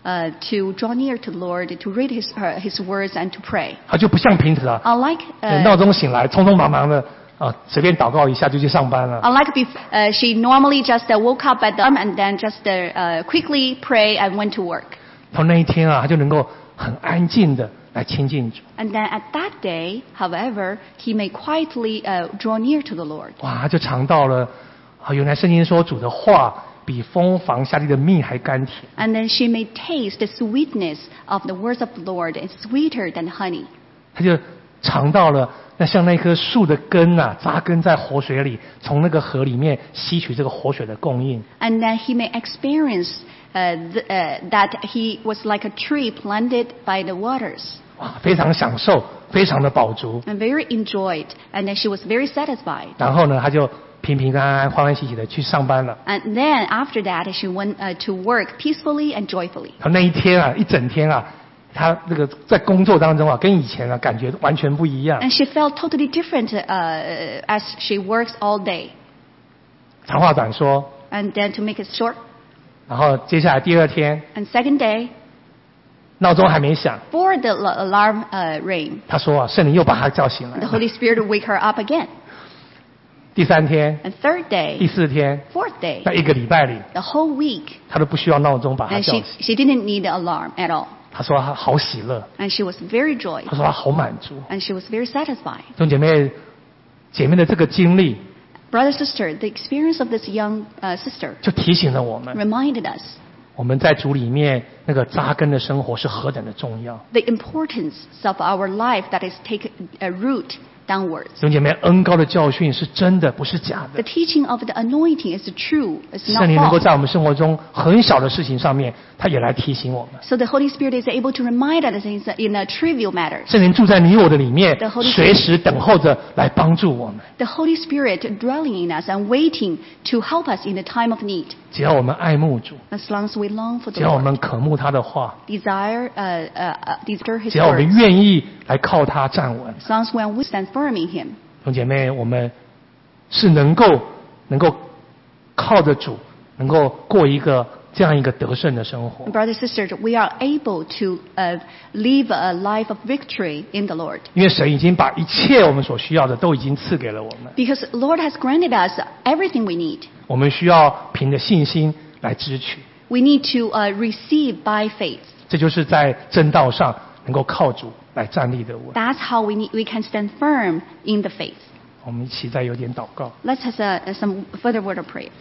uh, to draw near to the Lord, to read His uh, His words and to pray. 他就不像平时啊， Unlike 闹 uh, 钟醒来，匆匆忙忙的啊，随便祷告一下就去上班了。 unlike before, uh, she normally just uh, woke up at the alarm and then just uh, uh, quickly pray and went to work. 到那一天啊，他就能够很安静的来亲近主。 And then at that day, however, he may quietly uh, draw near to the Lord. 哇，他就尝到了啊，原来圣经说主的话比蜂房下地的蜜还甘甜。 And then she may taste the sweetness of the words of the Lord. It's sweeter than honey. 他就尝到了那像那棵树的根啊，扎根在活水里，从那个河里面吸取这个活水的供应。 And then he may experience uh, the, uh, that he was like a tree planted by the waters. 哇，非常享受，非常的饱足。 And very enjoyed. And then she was very satisfied. 然后呢，他就平平安安、欢欢喜喜的去上班了。 And then after that, she went uh, to work peacefully and joyfully. 他那一天啊，一整天啊，他这个在工作当中啊，跟以前啊感觉完全不一样。 And she felt totally different uh, as she works all day. 长话短说， And then to make it short, 然后接下来第二天， and second day, 闹钟还没响， before the al- alarm uh, rang, 他说啊，圣灵又把他叫醒了 the。Holy Spirit would wake her up again. 第三天、 And third 第 day, 四天， fourth day, 在一个礼拜里， the whole week, 他都不需要闹钟把他 and 叫 she, 醒。 she didn't need the alarm at all. 他说他好喜乐， And she was very joyed, 他说他好满足。 and she was very satisfied. 弟兄姐妹，姐妹的这个经历 Brother, sister, the experience of this young uh, sister 就提醒了我们， reminded us 我们在主里面那个扎根的生活是何等的重要。 the importance of our life that is take a root downwards. 弟兄姐妹，恩高的教训是真的，不是假 The 的。 teaching of the anointing is true, it's 圣 not 灵能够 false. 在我们生活中很小的事情上面，他也来提醒我们。 So the Holy Spirit is able to remind us in a- in a trivial matters. 圣灵住在你我的里面 The Holy，Spirit 随时等候着来帮助我们。 The Holy Spirit dwelling in us and waiting to help us in the time of need. 只要我们爱慕主， As long as we long for 只 the 要我 Lord, 们渴慕他的话， desire, uh, uh, uh, desire His 只要我们 words. 愿意来靠他站稳。 As long as we we stand firm in Him. 弟兄姐妹，我们是能够能够靠着主，能够过一个这样一个得胜的生活。 Brothers and sisters, we are able to uh, live a life of victory in the Lord. 因为神已经把一切我们所需要的都已经赐给了我们， Because the Lord has granted us everything we need. 我们需要凭着信心来支取。 We need to uh, receive by faith. 这就是在正道上能够靠主来站立的稳。 That's how we need, we can stand firm in the faith. 我们一起再有点祷告。 Let's have uh, some further word of prayers.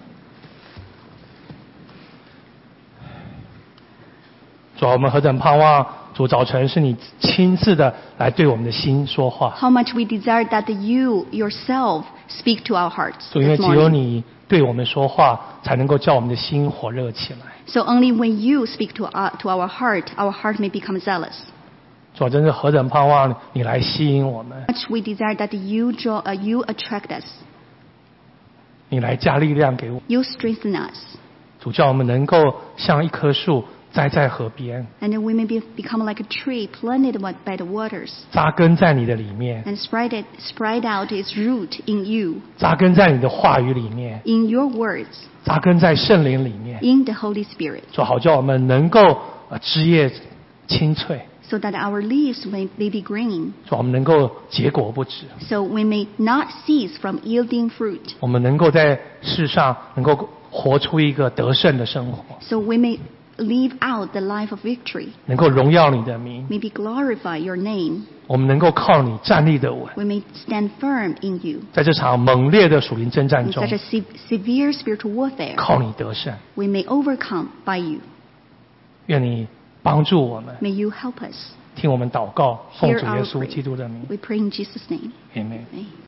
主啊，我们何等盼望主早晨是你亲自的来对我们的心说话。 How much we desire that you yourself speak to our hearts 主，因为 this 只有 morning. 你对我们说话，才能够叫我们的心火热起来。 So only when you speak to our, to our heart, our heart may become zealous. 主啊，真是何等盼望你来吸引我们， Much we desire that you draw, uh, you attract us. 你来加力量给我。 You strengthen us. 主叫我们能够像一棵树栽在河边， And then we may be, become like a tree planted by the waters 扎根在你的里面， and spread it, spread out its root in you, 扎根在你的话语里面， in your words, 扎根在圣灵里面。 in the Holy Spirit, 主好叫我们能够呃枝叶青翠， so that our leaves may, may be green, 主我们能够结果不止， so we may not cease from yielding fruit, 我们能够在世上能够活出一个得胜的生活， so we may live out the life of victory, 能够荣耀你的名， maybe glorify your name, 我们能够靠你站立的稳， we may stand firm in you. 在这场猛烈的属灵征战 In 中 such a se- severe spiritual warfare, 靠你得胜。 we may overcome by you. 愿你帮助我们， May you help us. 听我们祷告，奉 Hear 主耶 our 稣 prayer. 基督的名 We pray in Jesus' name. ，Amen。 Amen.